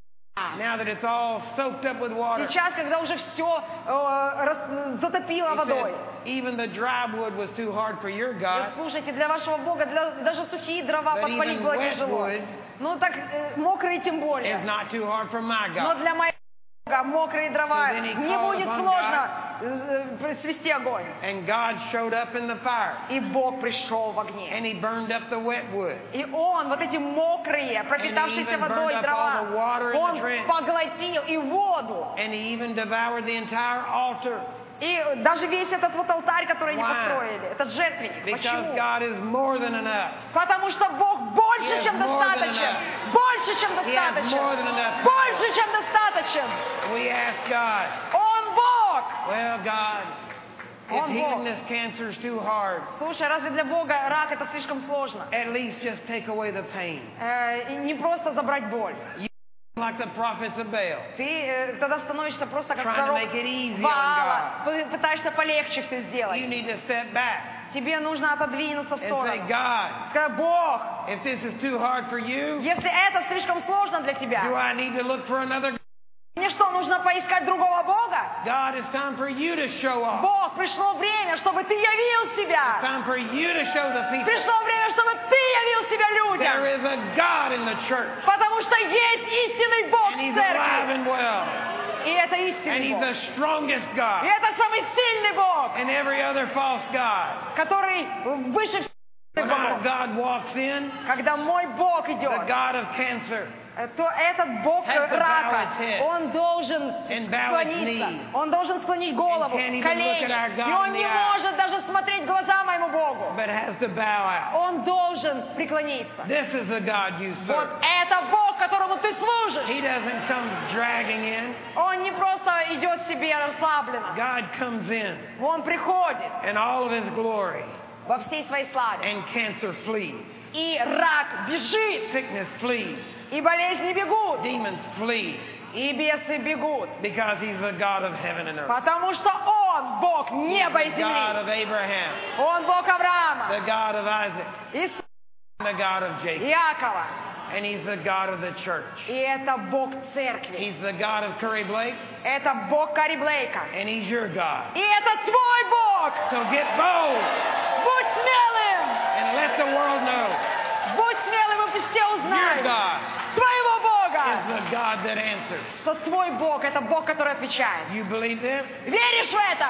Now that it's all soaked up with water, Сейчас, когда уже все э, рас- затопило he водой. said, even the dry wood was too hard for your Вы God. слушайте, для вашего Бога для, даже сухие дрова But подпалить even было wet тяжело. wood Ну так э, мокрые тем более. It's not too hard for my Но God. для моего Бога мокрые дрова So then he не called будет upon сложно э, э, свести огонь. And God showed up in the fire. И Бог пришел в огне. And he burned up the wet wood. И он, вот эти мокрые, пропитавшиеся even водой burned up дрова, all the water in the он trench. поглотил и воду. And he even devoured the entire altar. И даже весь этот вот алтарь, который они Why? построили, этот жертвенник. Because Почему? God is more than enough. Потому что Бог больше, He has чем more than достаточен. enough. Больше, чем He has достаточен. more than enough power. Больше, чем достаточен. We ask God, Он Бог. well, God, if Он healing Бог. this cancer is too hard, Слушай, разве для Бога рак это слишком сложно? at least just take away the pain. Э, и не просто забрать боль. Like the prophets of Baal. Ты э, тогда становишься просто как Trying to пророк make it easy on Ваала. Ты пытаешься полегче все сделать. You need to step back Тебе нужно отодвинуться в and say, сторону. God, Сказать: Бог, if this is too hard for you, если это слишком сложно для do тебя, I need to look for another? мне что, нужно поискать другого Бога? God, it's time for you to show up. Бог, пришло время, чтобы ты явил It's себя. time for you to show the people Пришло время, чтобы ты явил себя there людям. is a God in the church. Потому что есть истинный Бог And в he's alive церкви. and well. И это And истинный he's Бог. the strongest И God. это самый сильный Бог, And every other false God. который выше всех When our богов. God walks in, Когда мой Бог the идет, God of cancer, то этот Бог has to bow рака, its head он должен and bow its склониться, knee. он должен склонить голову, And can't even колени, look at our God и он in the не eye. может даже смотреть в глаза моему Богу. but has to bow out. Он должен преклониться. This is the God you Вот serve. это Бог, которому ты служишь. He doesn't come dragging in. Он не просто идет себе расслабленно. God comes in Он приходит in all of his glory, во всей своей славе. and cancer flees, И рак бежит, sickness flees, и болезни бегут, demons flee, и бесы бегут. because he's the God of heaven and earth, Потому что Он Бог неба и the God земли. of Abraham, Он Бог Авраама, the God of Isaac, Исаака, and the God of Jacob, Иакова. and he's the God of the church. И это Бог церкви. He's the God of Curry Blake, Это Бог Кари Блейка. and he's your God. И это твой Бог. So get bold Будь смелым. and let the world know Будь смелым, и все your узнают God твоего is Бога. the God that answers. Что твой Бог — это Бог, который отвечает. You believe this? Веришь в это?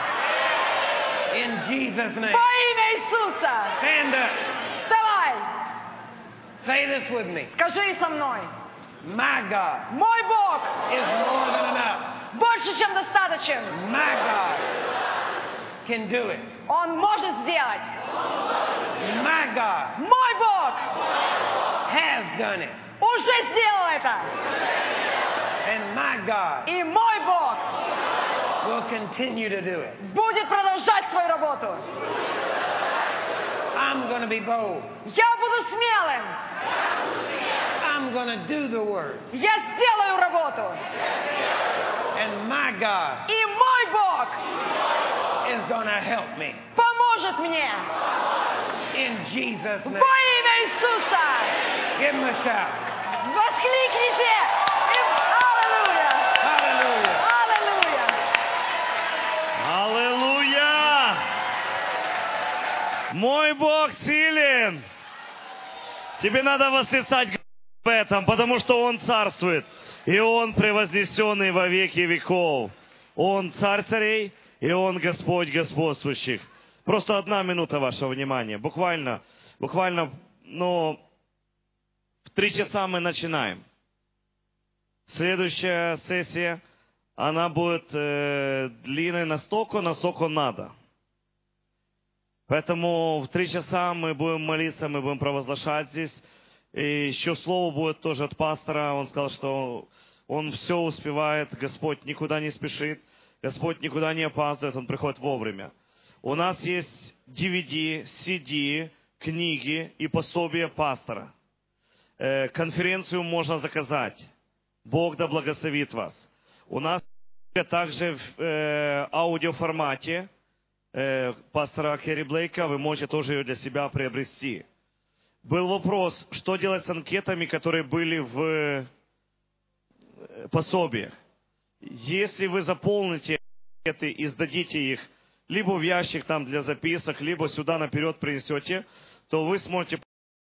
In Jesus' name. Во имя Иисуса. Stand up. Вставай. Say this with me. Скажи со мной. My God Мой Бог is more than enough. больше, чем достаточен. My God can do it. Он может сделать. My God Мой Бог has done it. уже сделал это. And my God И мой Бог will continue to do it. будет продолжать свою работу. I'm going to be bold. Я буду смелым. I'm going to do the work. Я сделаю работу. And my God И мой Бог is going to help me. поможет мне. In Jesus' Во name. имя Иисуса. Give him a shout. Воскликните. И аллилуйя. Hallelujah. Аллилуйя. Аллилуйя! Мой Бог силен! Тебе надо восклицать в этом, потому что Он царствует. И Он превознесенный во веки веков. Он царь царей, и Он Господь господствующих. Просто одна минута вашего внимания. Буквально, буквально, ну, в три часа мы начинаем. Следующая сессия, она будет э, длинной настолько, насколько надо. Поэтому в три часа мы будем молиться, мы будем провозглашать здесь. И еще слово будет тоже от пастора. Он сказал, что он все успевает, Господь никуда не спешит, Господь никуда не опаздывает, Он приходит вовремя. У нас есть ди ви ди, си ди, книги и пособия пастора. Э, конференцию можно заказать. Бог да благословит вас. У нас также в э, аудиоформате э, пастора Керри Блейка, вы можете тоже ее для себя приобрести. Был вопрос, что делать с анкетами, которые были в пособиях. Если вы заполните анкеты и сдадите их либо в ящик там для записок, либо сюда наперед принесете, то вы сможете